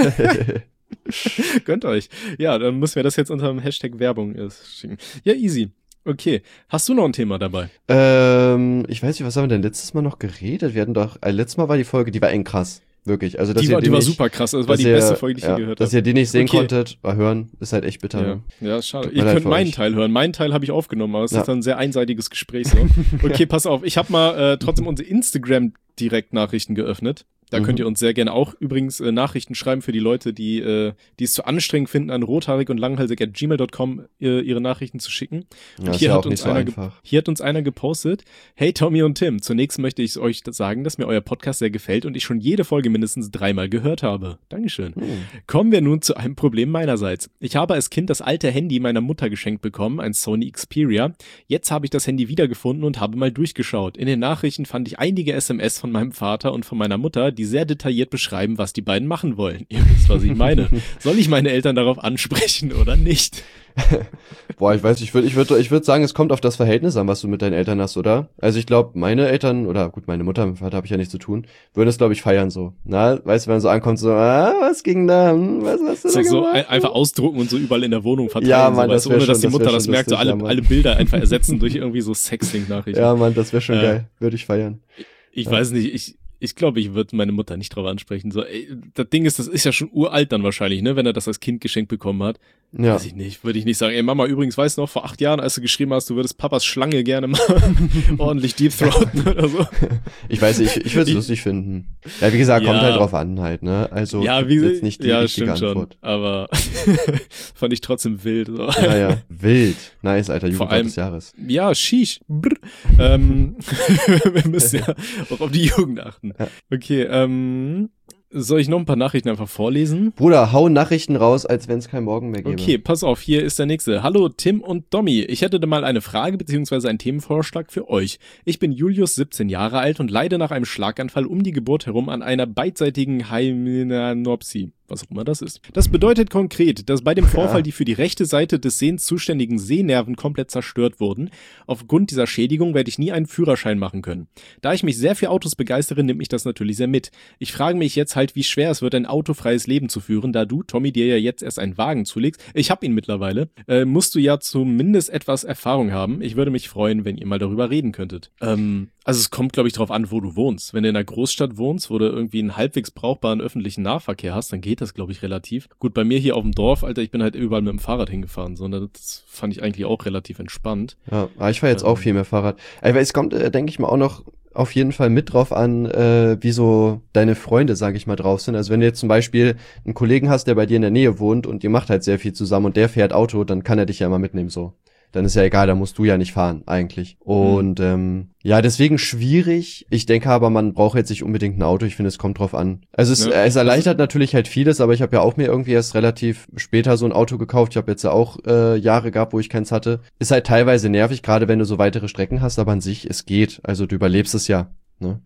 Gönnt euch. Ja, dann müssen wir das jetzt unter dem Hashtag Werbung schicken. Ja, easy. Okay. Hast du noch ein Thema dabei? Ich weiß nicht, was haben wir denn letztes Mal noch geredet? Wir hatten doch, letztes Mal war die Folge, die war eng krass. Wirklich. Also, dass Die ihr war nicht, super krass. Das war dass die ihr- beste Folge, die ich ja, je gehört dass habe. ihr die nicht sehen Okay. konntet, hören, ist halt echt bitter. Ja, Ne? ja, ist schade. Tut Ihr mir leid könnt für meinen euch. Teil hören. Meinen Teil habe ich aufgenommen, aber es Ja. ist dann ein sehr einseitiges Gespräch so. Okay, pass auf. Ich habe mal trotzdem unsere Instagram-Direktnachrichten geöffnet. Da könnt ihr uns sehr gerne auch übrigens Nachrichten schreiben für die Leute, die es zu anstrengend finden, an rothaarig und langhalsig@gmail.com ihre Nachrichten zu schicken. Ja, Und ist hier ja hat auch nicht uns so einer einfach. Hier hat uns einer gepostet: Hey Tommy und Tim, zunächst möchte ich euch sagen, dass mir euer Podcast sehr gefällt und ich schon jede Folge mindestens 3-mal gehört habe. Dankeschön. Kommen wir nun zu einem Problem meinerseits. Ich habe als Kind das alte Handy meiner Mutter geschenkt bekommen, ein Sony Xperia. Jetzt habe ich das Handy wiedergefunden und habe mal durchgeschaut. In den Nachrichten fand ich einige SMS von meinem Vater und von meiner Mutter, die sehr detailliert beschreiben, was die beiden machen wollen. Ihr wisst, was ich meine. Soll ich meine Eltern darauf ansprechen oder nicht? Boah, ich weiß, ich würd sagen, es kommt auf das Verhältnis an, was du mit deinen Eltern hast, oder? Also ich glaube, meine Eltern, oder gut, meine Mutter, mit Vater habe ich ja nichts zu tun, würden es, glaube ich, feiern so. Na, weißt du, wenn man so ankommt, so, was ging da? Was hast du da So gemacht? einfach ausdrucken und so überall in der Wohnung verteilen, Ja, so, Mann, weißt das du, wär ohne dass schon- die das Mutter wär das schon merkt, so lustig, ja, alle, Mann. alle Bilder einfach ersetzen durch irgendwie so Sexting-Nachrichten. Ja, Mann, das wäre schon geil. Würde ich feiern. Ich weiß nicht, ich glaube, ich würde meine Mutter nicht drauf ansprechen. So, ey, das Ding ist, das ist ja schon uralt dann wahrscheinlich, ne, wenn er das als Kind geschenkt bekommen hat. Ja. Weiß ich nicht, würde ich nicht sagen. Ey, Mama, übrigens, weißt du noch, vor 8 Jahren, als du geschrieben hast, du würdest Papas Schlange gerne mal ordentlich deep throaten oder so. Ich weiß nicht, ich würde es lustig finden. Ja, wie gesagt, kommt Ja. halt drauf an halt, ne? Also Ja, gibt jetzt nicht die ja, richtige stimmt Antwort. schon. Aber fand ich trotzdem wild. So. Ja, wild. Nice, Alter, Vor Jugendwort allem- des Jahres. Ja, sheesh. Brr. Wir müssen ja auch auf die Jugend achten. Ja. Okay, soll ich noch ein paar Nachrichten einfach vorlesen? Bruder, hau Nachrichten raus, als wenn es kein Morgen mehr gäbe. Okay, pass auf, hier ist der nächste. Hallo Tim und Dommy. Ich hätte da mal eine Frage bzw. einen Themenvorschlag für euch. Ich bin Julius, 17 Jahre alt und leide nach einem Schlaganfall um die Geburt herum an einer beidseitigen Hemianopsie. Was auch immer das ist. Das bedeutet konkret, dass bei dem Vorfall die für die rechte Seite des Sehens zuständigen Sehnerven komplett zerstört wurden. Aufgrund dieser Schädigung werde ich nie einen Führerschein machen können. Da ich mich sehr für Autos begeistere, nimmt mich das natürlich sehr mit. Ich frage mich jetzt halt, wie schwer es wird, ein autofreies Leben zu führen, da du, Tommy, dir ja jetzt erst einen Wagen zulegst. Ich habe ihn mittlerweile. Musst du ja zumindest etwas Erfahrung haben. Ich würde mich freuen, wenn ihr mal darüber reden könntet. Also es kommt, glaube ich, drauf an, wo du wohnst. Wenn du in einer Großstadt wohnst, wo du irgendwie einen halbwegs brauchbaren öffentlichen Nahverkehr hast, dann geht das, glaube ich, relativ. Gut, bei mir hier auf dem Dorf, Alter, ich bin halt überall mit dem Fahrrad hingefahren, sondern das fand ich eigentlich auch relativ entspannt. Ja, aber ich fahre jetzt auch viel mehr Fahrrad. Aber es kommt, denke ich mal, auch noch auf jeden Fall mit drauf an, wie so deine Freunde, sage ich mal, drauf sind. Also wenn du jetzt zum Beispiel einen Kollegen hast, der bei dir in der Nähe wohnt und ihr macht halt sehr viel zusammen und der fährt Auto, dann kann er dich ja immer mitnehmen so. Dann ist ja egal, da musst du ja nicht fahren, eigentlich. Und ja, deswegen schwierig. Ich denke aber, man braucht jetzt nicht unbedingt ein Auto. Ich finde, es kommt drauf an. Also es erleichtert natürlich halt vieles, aber ich habe ja auch mir irgendwie erst relativ später so ein Auto gekauft. Ich habe jetzt ja auch Jahre gehabt, wo ich keins hatte. Ist halt teilweise nervig, gerade wenn du so weitere Strecken hast, aber an sich, es geht. Also du überlebst es ja. Ne?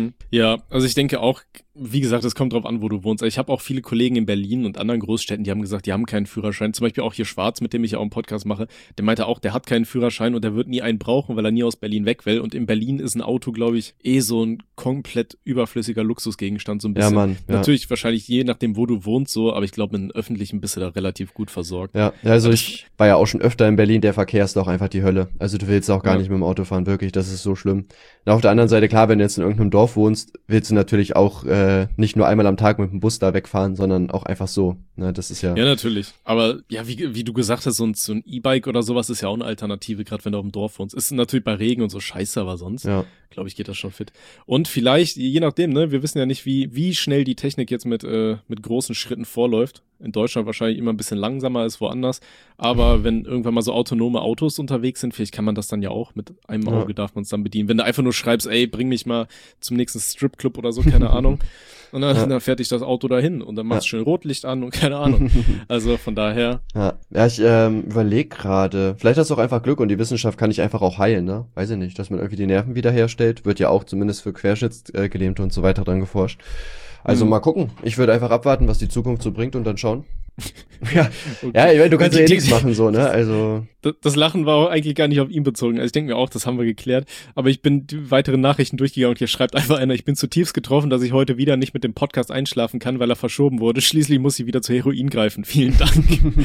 Ja, also ich denke auch, wie gesagt, es kommt drauf an, wo du wohnst. Ich habe auch viele Kollegen in Berlin und anderen Großstädten, die haben gesagt, die haben keinen Führerschein. Zum Beispiel auch hier Schwarz, mit dem ich auch einen Podcast mache, der meinte auch, der hat keinen Führerschein und der wird nie einen brauchen, weil er nie aus Berlin weg will. Und in Berlin ist ein Auto, glaube ich, so ein komplett überflüssiger Luxusgegenstand, so ein bisschen. Ja, Mann. Ja. Natürlich wahrscheinlich je nachdem, wo du wohnst, so, aber ich glaube, mit öffentlichen bist du da relativ gut versorgt. Ja, also ich war ja auch schon öfter in Berlin, der Verkehr ist auch einfach die Hölle. Also du willst auch gar nicht mit dem Auto fahren, wirklich, das ist so schlimm. Und auf der anderen Seite, klar, wenn du jetzt in irgendeinem Dorf wohnst, willst du natürlich auch nicht nur einmal am Tag mit dem Bus da wegfahren, sondern auch einfach so. Ne, das ist ja. Ja, natürlich. Aber ja, wie du gesagt hast, so ein E-Bike oder sowas ist ja auch eine Alternative, gerade wenn du auf dem Dorf wohnst. Ist natürlich bei Regen und so scheiße, aber sonst, glaube ich, geht das schon fit. Und vielleicht, je nachdem, ne, wir wissen ja nicht, wie schnell die Technik jetzt mit großen Schritten vorläuft. In Deutschland wahrscheinlich immer ein bisschen langsamer als woanders. Aber wenn irgendwann mal so autonome Autos unterwegs sind, vielleicht kann man das dann ja auch mit einem Auge darf man es dann bedienen. Wenn du einfach nur schreibst, ey, bring mich mal zum nächsten Stripclub oder so, keine Ahnung. Und dann fährt dich das Auto dahin und dann machst du schnell Rotlicht an und keine Ahnung. Also von daher. Ja, ich überlege gerade, vielleicht hast du auch einfach Glück und die Wissenschaft kann dich einfach auch heilen, ne? Weiß ich nicht, dass man irgendwie die Nerven wiederherstellt, wird ja auch zumindest für Querschnittsgelähmte und so weiter dran geforscht. Also mal gucken. Ich würde einfach abwarten, was die Zukunft so bringt und dann schauen. Ja, okay. Ja, ich meine, du kannst ja nichts machen, so, ne? Also. Das Lachen war auch eigentlich gar nicht auf ihn bezogen. Also ich denke mir auch, das haben wir geklärt. Aber ich bin die weiteren Nachrichten durchgegangen und hier schreibt einfach einer, ich bin zutiefst getroffen, dass ich heute wieder nicht mit dem Podcast einschlafen kann, weil er verschoben wurde. Schließlich muss ich wieder zu Heroin greifen. Vielen Dank.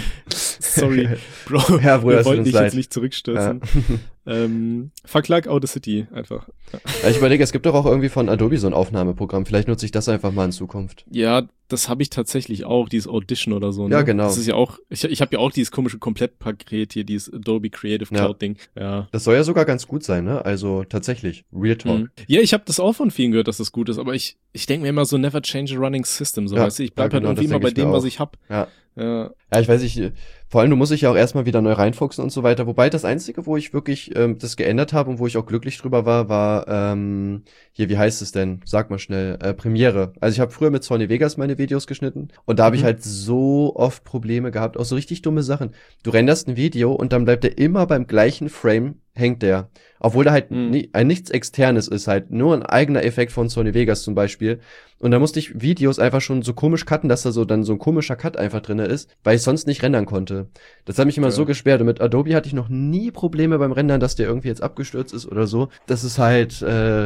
Sorry, Bro. Ja, Bruder, wir wollten dich jetzt nicht zurückstürzen. Ja. Verklag Audacity einfach. Ja, ich überlege, es gibt doch auch irgendwie von Adobe so ein Aufnahmeprogramm. Vielleicht nutze ich das einfach mal in Zukunft. Ja, das habe ich tatsächlich auch, dieses Audition oder so. Ne? Ja, genau. Das ist ja auch, ich habe ja auch dieses komische Komplettpaket hier, dieses Adobe Creative Cloud Ding. Ja. Das soll ja sogar ganz gut sein, ne? Also tatsächlich, Real Talk. Ja, ich habe das auch von vielen gehört, dass das gut ist, aber ich denke mir immer so, never change a running system, so, weißt du, ich bleib halt irgendwie immer bei dem, was ich hab. Ja, ich weiß nicht, vor allem, du musst dich ja auch erstmal wieder neu reinfuchsen und so weiter, wobei das Einzige, wo ich wirklich das geändert habe und wo ich auch glücklich drüber war hier, wie heißt es denn? Sag mal schnell, Premiere. Also ich habe früher mit Sony Vegas meine Videos geschnitten und da habe ich halt so oft Probleme gehabt, auch so richtig dumme Sachen. Du renderst ein Video und dann bleibt der immer beim gleichen Frame, hängt der. Obwohl da halt nichts Externes ist, halt nur ein eigener Effekt von Sony Vegas zum Beispiel. Und da musste ich Videos einfach schon so komisch cutten, dass da so dann so ein komischer Cut einfach drinne ist, weil ich sonst nicht rendern konnte. Das hat mich immer so gesperrt. Und mit Adobe hatte ich noch nie Probleme beim Rendern, dass der irgendwie jetzt abgestürzt ist oder so. Das ist halt,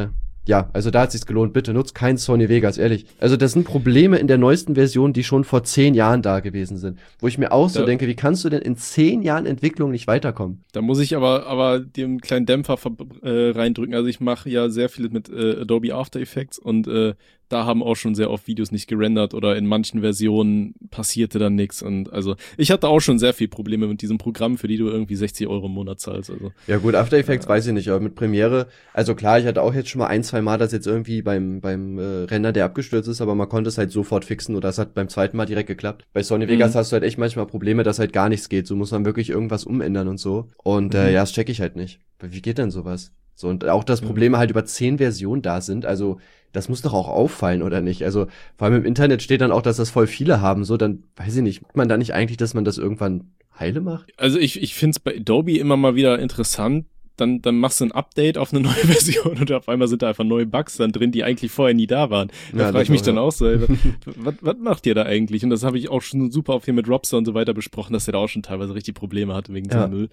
also da hat sich's gelohnt. Bitte nutzt kein Sony Vegas, ehrlich. Also das sind Probleme in der neuesten Version, die schon vor 10 Jahren da gewesen sind. Wo ich mir auch so denke, wie kannst du denn in 10 Jahren Entwicklung nicht weiterkommen? Da muss ich aber dem kleinen Dämpfer reindrücken. Also ich mache ja sehr viel mit Adobe After Effects und da haben auch schon sehr oft Videos nicht gerendert oder in manchen Versionen passierte dann nichts. Und also ich hatte auch schon sehr viel Probleme mit diesem Programm, für die du irgendwie 60 € im Monat zahlst. Also. Ja gut, After Effects weiß ich nicht, aber mit Premiere, also klar, ich hatte auch jetzt schon mal 1-2 Mal, dass jetzt irgendwie beim Render der abgestürzt ist, aber man konnte es halt sofort fixen oder es hat beim zweiten Mal direkt geklappt. Bei Sony Vegas hast du halt echt manchmal Probleme, dass halt gar nichts geht. So muss man wirklich irgendwas umändern und so. Und das check ich halt nicht. Wie geht denn sowas? So, und auch, dass Probleme halt über 10 Versionen da sind, also das muss doch auch auffallen, oder nicht? Also vor allem im Internet steht dann auch, dass das voll viele haben, so, dann weiß ich nicht, macht man da nicht eigentlich, dass man das irgendwann heile macht? Also ich finde es bei Adobe immer mal wieder interessant, dann machst du ein Update auf eine neue Version und auf einmal sind da einfach neue Bugs dann drin, die eigentlich vorher nie da waren. Da frage ich mich dann auch selber, was macht ihr da eigentlich? Und das habe ich auch schon super oft hier mit Robster und so weiter besprochen, dass der da auch schon teilweise richtig Probleme hatte wegen so Müll.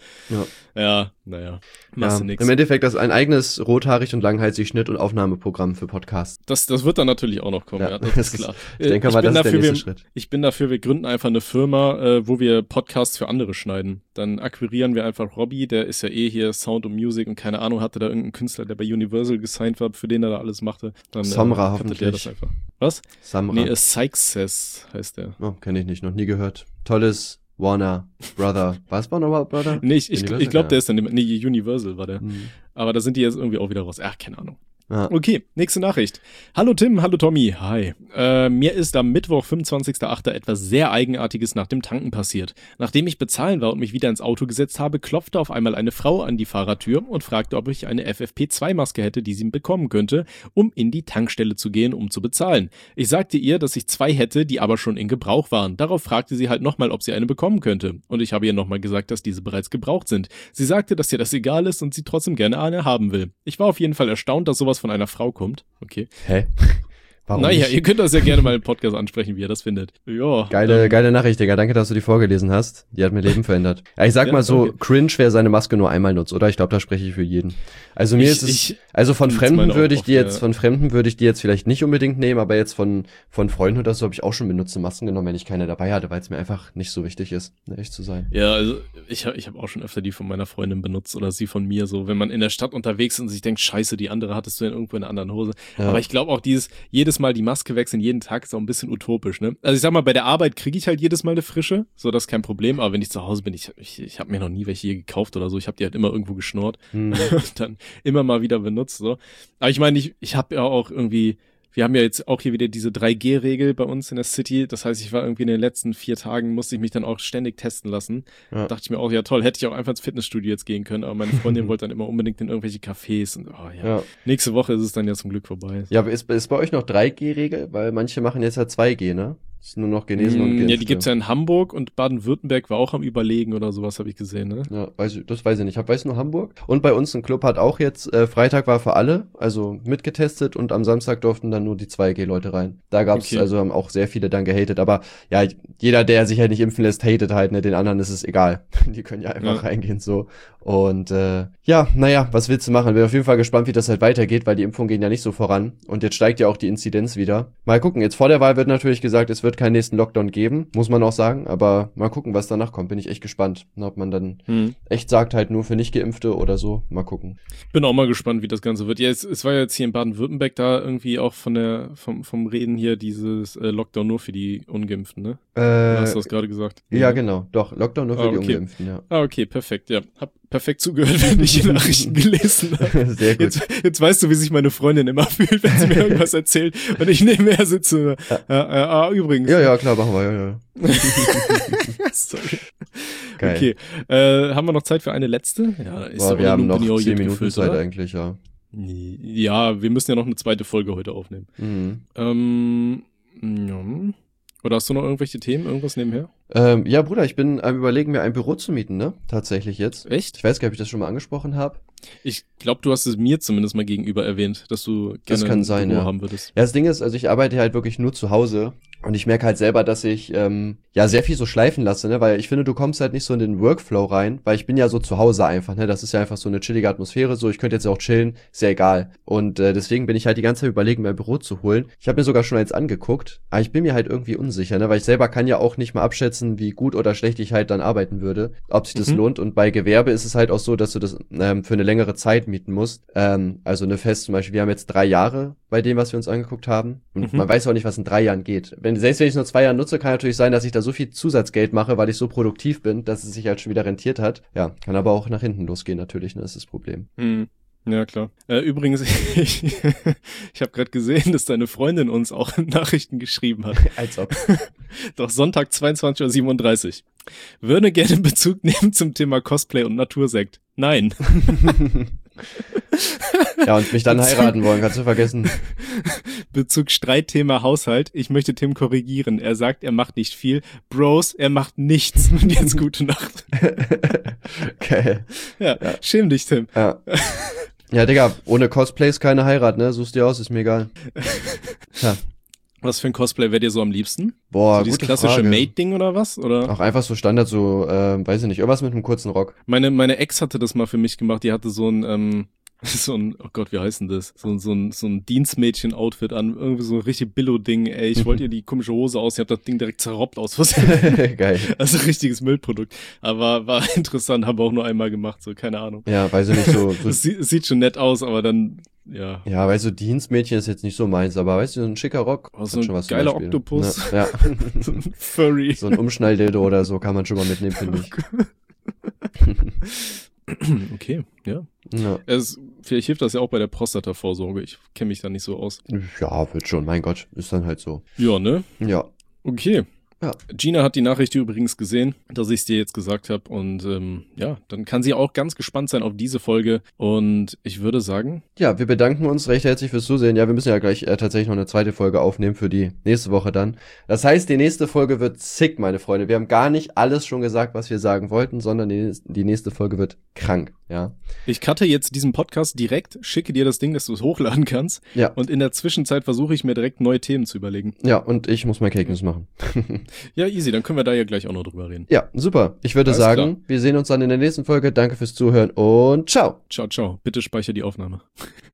Ja, naja, machst du nix. Im Endeffekt das ist ein eigenes rothaarig und langhalsig Schnitt- und Aufnahmeprogramm für Podcasts. Das wird dann natürlich auch noch kommen, ja, das ist klar. Ich denke mal, das ist der nächste Schritt. Ich bin dafür, wir gründen einfach eine Firma, wo wir Podcasts für andere schneiden. Dann akquirieren wir einfach Robby, der ist ja hier Sound und Music und keine Ahnung, hatte da irgendeinen Künstler, der bei Universal gesigned war, für den er da alles machte. Dann Samra hoffentlich. Der das einfach. Was? Samra. Nee, Sykes heißt der. Oh, kenne ich nicht, noch nie gehört. Tolles Warner Brother. Was Warner Brother? Nee, ich glaube, der ist dann, Universal war der. Aber da sind die jetzt irgendwie auch wieder raus. Ach, keine Ahnung. Okay, nächste Nachricht. Hallo Tim, hallo Tommy, hi. Mir ist am Mittwoch, 25.08. etwas sehr Eigenartiges nach dem Tanken passiert. Nachdem ich bezahlen war und mich wieder ins Auto gesetzt habe, klopfte auf einmal eine Frau an die Fahrertür und fragte, ob ich eine FFP2-Maske hätte, die sie bekommen könnte, um in die Tankstelle zu gehen, um zu bezahlen. Ich sagte ihr, dass ich 2 hätte, die aber schon in Gebrauch waren. Darauf fragte sie halt nochmal, ob sie eine bekommen könnte. Und ich habe ihr nochmal gesagt, dass diese bereits gebraucht sind. Sie sagte, dass ihr das egal ist und sie trotzdem gerne eine haben will. Ich war auf jeden Fall erstaunt, dass sowas von einer Frau kommt. Okay. Hä? Warum naja, nicht? ihr könnt das ja gerne mal im Podcast ansprechen, wie ihr das findet. Ja. Geile Nachricht, Digga. Danke, dass du die vorgelesen hast. Die hat mir Leben verändert. Ja, ich sag mal so, okay. Cringe, wer seine Maske nur einmal nutzt, oder? Ich glaube, da spreche ich für jeden. Also mir ist es, also von Fremden würde ich die jetzt vielleicht nicht unbedingt nehmen, aber jetzt von Freunden oder so habe ich auch schon benutzte Masken genommen, wenn ich keine dabei hatte, weil es mir einfach nicht so wichtig ist, echt zu sein. Ja, also ich hab auch schon öfter die von meiner Freundin benutzt oder sie von mir, so, wenn man in der Stadt unterwegs ist und sich denkt, scheiße, die andere hattest du denn irgendwo in einer anderen Hose. Ja. Aber ich glaube auch jedes jedes Mal die Maske wechseln, jeden Tag ist auch ein bisschen utopisch, ne? Also ich sag mal, bei der Arbeit kriege ich halt jedes Mal eine frische, so das ist kein Problem, aber wenn ich zu Hause bin, ich habe mir noch nie welche hier gekauft oder so, ich habe die halt immer irgendwo geschnurrt und dann immer mal wieder benutzt, so. Aber ich meine, ich habe ja auch irgendwie, wir haben ja jetzt auch hier wieder diese 3G-Regel bei uns in der City. Das heißt, ich war irgendwie in den letzten 4 Tagen, musste ich mich dann auch ständig testen lassen. Ja. Dachte ich mir auch, ja toll, hätte ich auch einfach ins Fitnessstudio jetzt gehen können. Aber meine Freundin wollte dann immer unbedingt in irgendwelche Cafés. Und nächste Woche ist es dann ja zum Glück vorbei. Ja, aber ist bei euch noch 3G-Regel? Weil manche machen jetzt ja 2G, ne? Ist nur noch genesen und geimpft. Ja, die gibt's ja in Hamburg und Baden-Württemberg war auch am Überlegen oder sowas, habe ich gesehen, ne? Ja, das weiß ich nicht. Ich weiß nur Hamburg. Und bei uns ein Club hat auch jetzt, Freitag war für alle, also mitgetestet und am Samstag durften dann nur die 2G-Leute rein. Da gab's, also haben auch sehr viele dann gehatet, aber ja, jeder, der sich halt nicht impfen lässt, hatet halt, ne? Den anderen ist es egal. Die können ja einfach reingehen, so. Und was willst du machen? Bin auf jeden Fall gespannt, wie das halt weitergeht, weil die Impfungen gehen ja nicht so voran. Und jetzt steigt ja auch die Inzidenz wieder. Mal gucken, jetzt vor der Wahl wird natürlich gesagt, es wird keinen nächsten Lockdown geben, muss man auch sagen, aber mal gucken, was danach kommt, bin ich echt gespannt, ob man dann echt sagt, halt nur für Nicht-Geimpfte oder so, mal gucken. Bin auch mal gespannt, wie das Ganze wird. Ja, es war ja jetzt hier in Baden-Württemberg da irgendwie auch vom Reden hier dieses Lockdown nur für die Ungeimpften, ne? Hast du das gerade gesagt? Ja, genau, doch, Lockdown nur für die Ungeimpften, ja. Ah, okay, perfekt, ja. Hab perfekt zugehört, wenn ich die Nachrichten gelesen habe. Sehr gut. Jetzt weißt du, wie sich meine Freundin immer fühlt, wenn sie mir irgendwas erzählt und ich nebenher sitze. Übrigens. Ja, klar, machen wir, ja. Sorry. Geil. Okay, haben wir noch Zeit für eine letzte? Ja, wir haben noch 10 Minuten Zeit eigentlich, ja. Ja, wir müssen ja noch eine zweite Folge heute aufnehmen. Oder hast du noch irgendwelche Themen, irgendwas nebenher? Ja, Bruder, ich bin am Überlegen, mir ein Büro zu mieten, ne? Tatsächlich jetzt. Echt? Ich weiß gar nicht, ob ich das schon mal angesprochen habe. Ich glaube, du hast es mir zumindest mal gegenüber erwähnt, dass du gerne ein Büro haben würdest. Ja, das Ding ist, also ich arbeite halt wirklich nur zu Hause und ich merke halt selber, dass ich sehr viel so schleifen lasse, ne? Weil ich finde, du kommst halt nicht so in den Workflow rein, weil ich bin ja so zu Hause einfach, ne? Das ist ja einfach so eine chillige Atmosphäre, so ich könnte jetzt auch chillen, ist ja egal. Und deswegen bin ich halt die ganze Zeit überlegen, mir ein Büro zu holen. Ich habe mir sogar schon eins angeguckt, aber ich bin mir halt irgendwie unsicher, ne? Weil ich selber kann ja auch nicht mal abschätzen, wie gut oder schlecht ich halt dann arbeiten würde, ob sich das lohnt. Und bei Gewerbe ist es halt auch so, dass du das für eine längere Zeit mieten musst. Also eine Fest zum Beispiel, wir haben jetzt 3 Jahre bei dem, was wir uns angeguckt haben. Und man weiß auch nicht, was in 3 Jahren geht. Selbst wenn ich nur 2 Jahre nutze, kann natürlich sein, dass ich da so viel Zusatzgeld mache, weil ich so produktiv bin, dass es sich halt schon wieder rentiert hat. Ja, kann aber auch nach hinten losgehen natürlich, ne, das ist das Problem. Ja, klar. Übrigens, ich habe gerade gesehen, dass deine Freundin uns auch Nachrichten geschrieben hat. Als ob. Doch Sonntag 22:37 Uhr. Würde gerne Bezug nehmen zum Thema Cosplay und Natursekt. Nein. Ja, und mich dann heiraten wollen, kannst du vergessen. Bezug Streitthema Haushalt. Ich möchte Tim korrigieren. Er sagt, er macht nicht viel. Bros, er macht nichts. Und jetzt gute Nacht. Geil. Ja, schäm dich, Tim. Ja. Ja, Digga, ohne Cosplays keine Heirat, ne? Suchst dir aus, ist mir egal. Ja. Was für ein Cosplay wäre dir so am liebsten? Boah, so dieses klassische Maid-Ding oder was? Oder? Auch einfach so Standard, so, weiß ich nicht, irgendwas mit einem kurzen Rock. Meine Ex hatte das mal für mich gemacht. Die hatte so ein, oh Gott, wie heißt denn das? So ein Dienstmädchen-Outfit an. Irgendwie so ein richtig Billo-Ding. Ey, ich wollte ihr die komische Hose aus. Ich hab das Ding direkt zerroppt aus Versehen. Geil. Also richtiges Müllprodukt. Aber war interessant, haben wir auch nur einmal gemacht, so, keine Ahnung. Ja, weiß ich nicht, so. Es sieht schon nett aus, aber dann, ja. Ja, weißt du, Dienstmädchen ist jetzt nicht so meins, aber weißt du, so ein schicker Rock. So ein geiler Oktopus. Ja. So ein Furry. So ein Umschnalldildo oder so kann man schon mal mitnehmen, finde ich. Okay, ja. Vielleicht hilft das ja auch bei der Prostata-Vorsorge. Ich kenne mich da nicht so aus. Ja, wird schon, mein Gott, ist dann halt so. Ja, ne? Ja. Okay. Ja. Gina hat die Nachricht übrigens gesehen, dass ich es dir jetzt gesagt habe. Und dann kann sie auch ganz gespannt sein auf diese Folge. Und ich würde sagen... Ja, wir bedanken uns recht herzlich fürs Zusehen. Ja, wir müssen ja gleich tatsächlich noch eine zweite Folge aufnehmen für die nächste Woche dann. Das heißt, die nächste Folge wird sick, meine Freunde. Wir haben gar nicht alles schon gesagt, was wir sagen wollten, sondern die nächste Folge wird krank, ja. Ich cutte jetzt diesen Podcast direkt, schicke dir das Ding, dass du es hochladen kannst. Ja. Und in der Zwischenzeit versuche ich mir direkt neue Themen zu überlegen. Ja, und ich muss mein Cake News machen. Ja, easy, dann können wir da ja gleich auch noch drüber reden. Ja, super. Ich würde sagen, wir sehen uns dann in der nächsten Folge. Danke fürs Zuhören und ciao. Ciao, ciao. Bitte speicher die Aufnahme.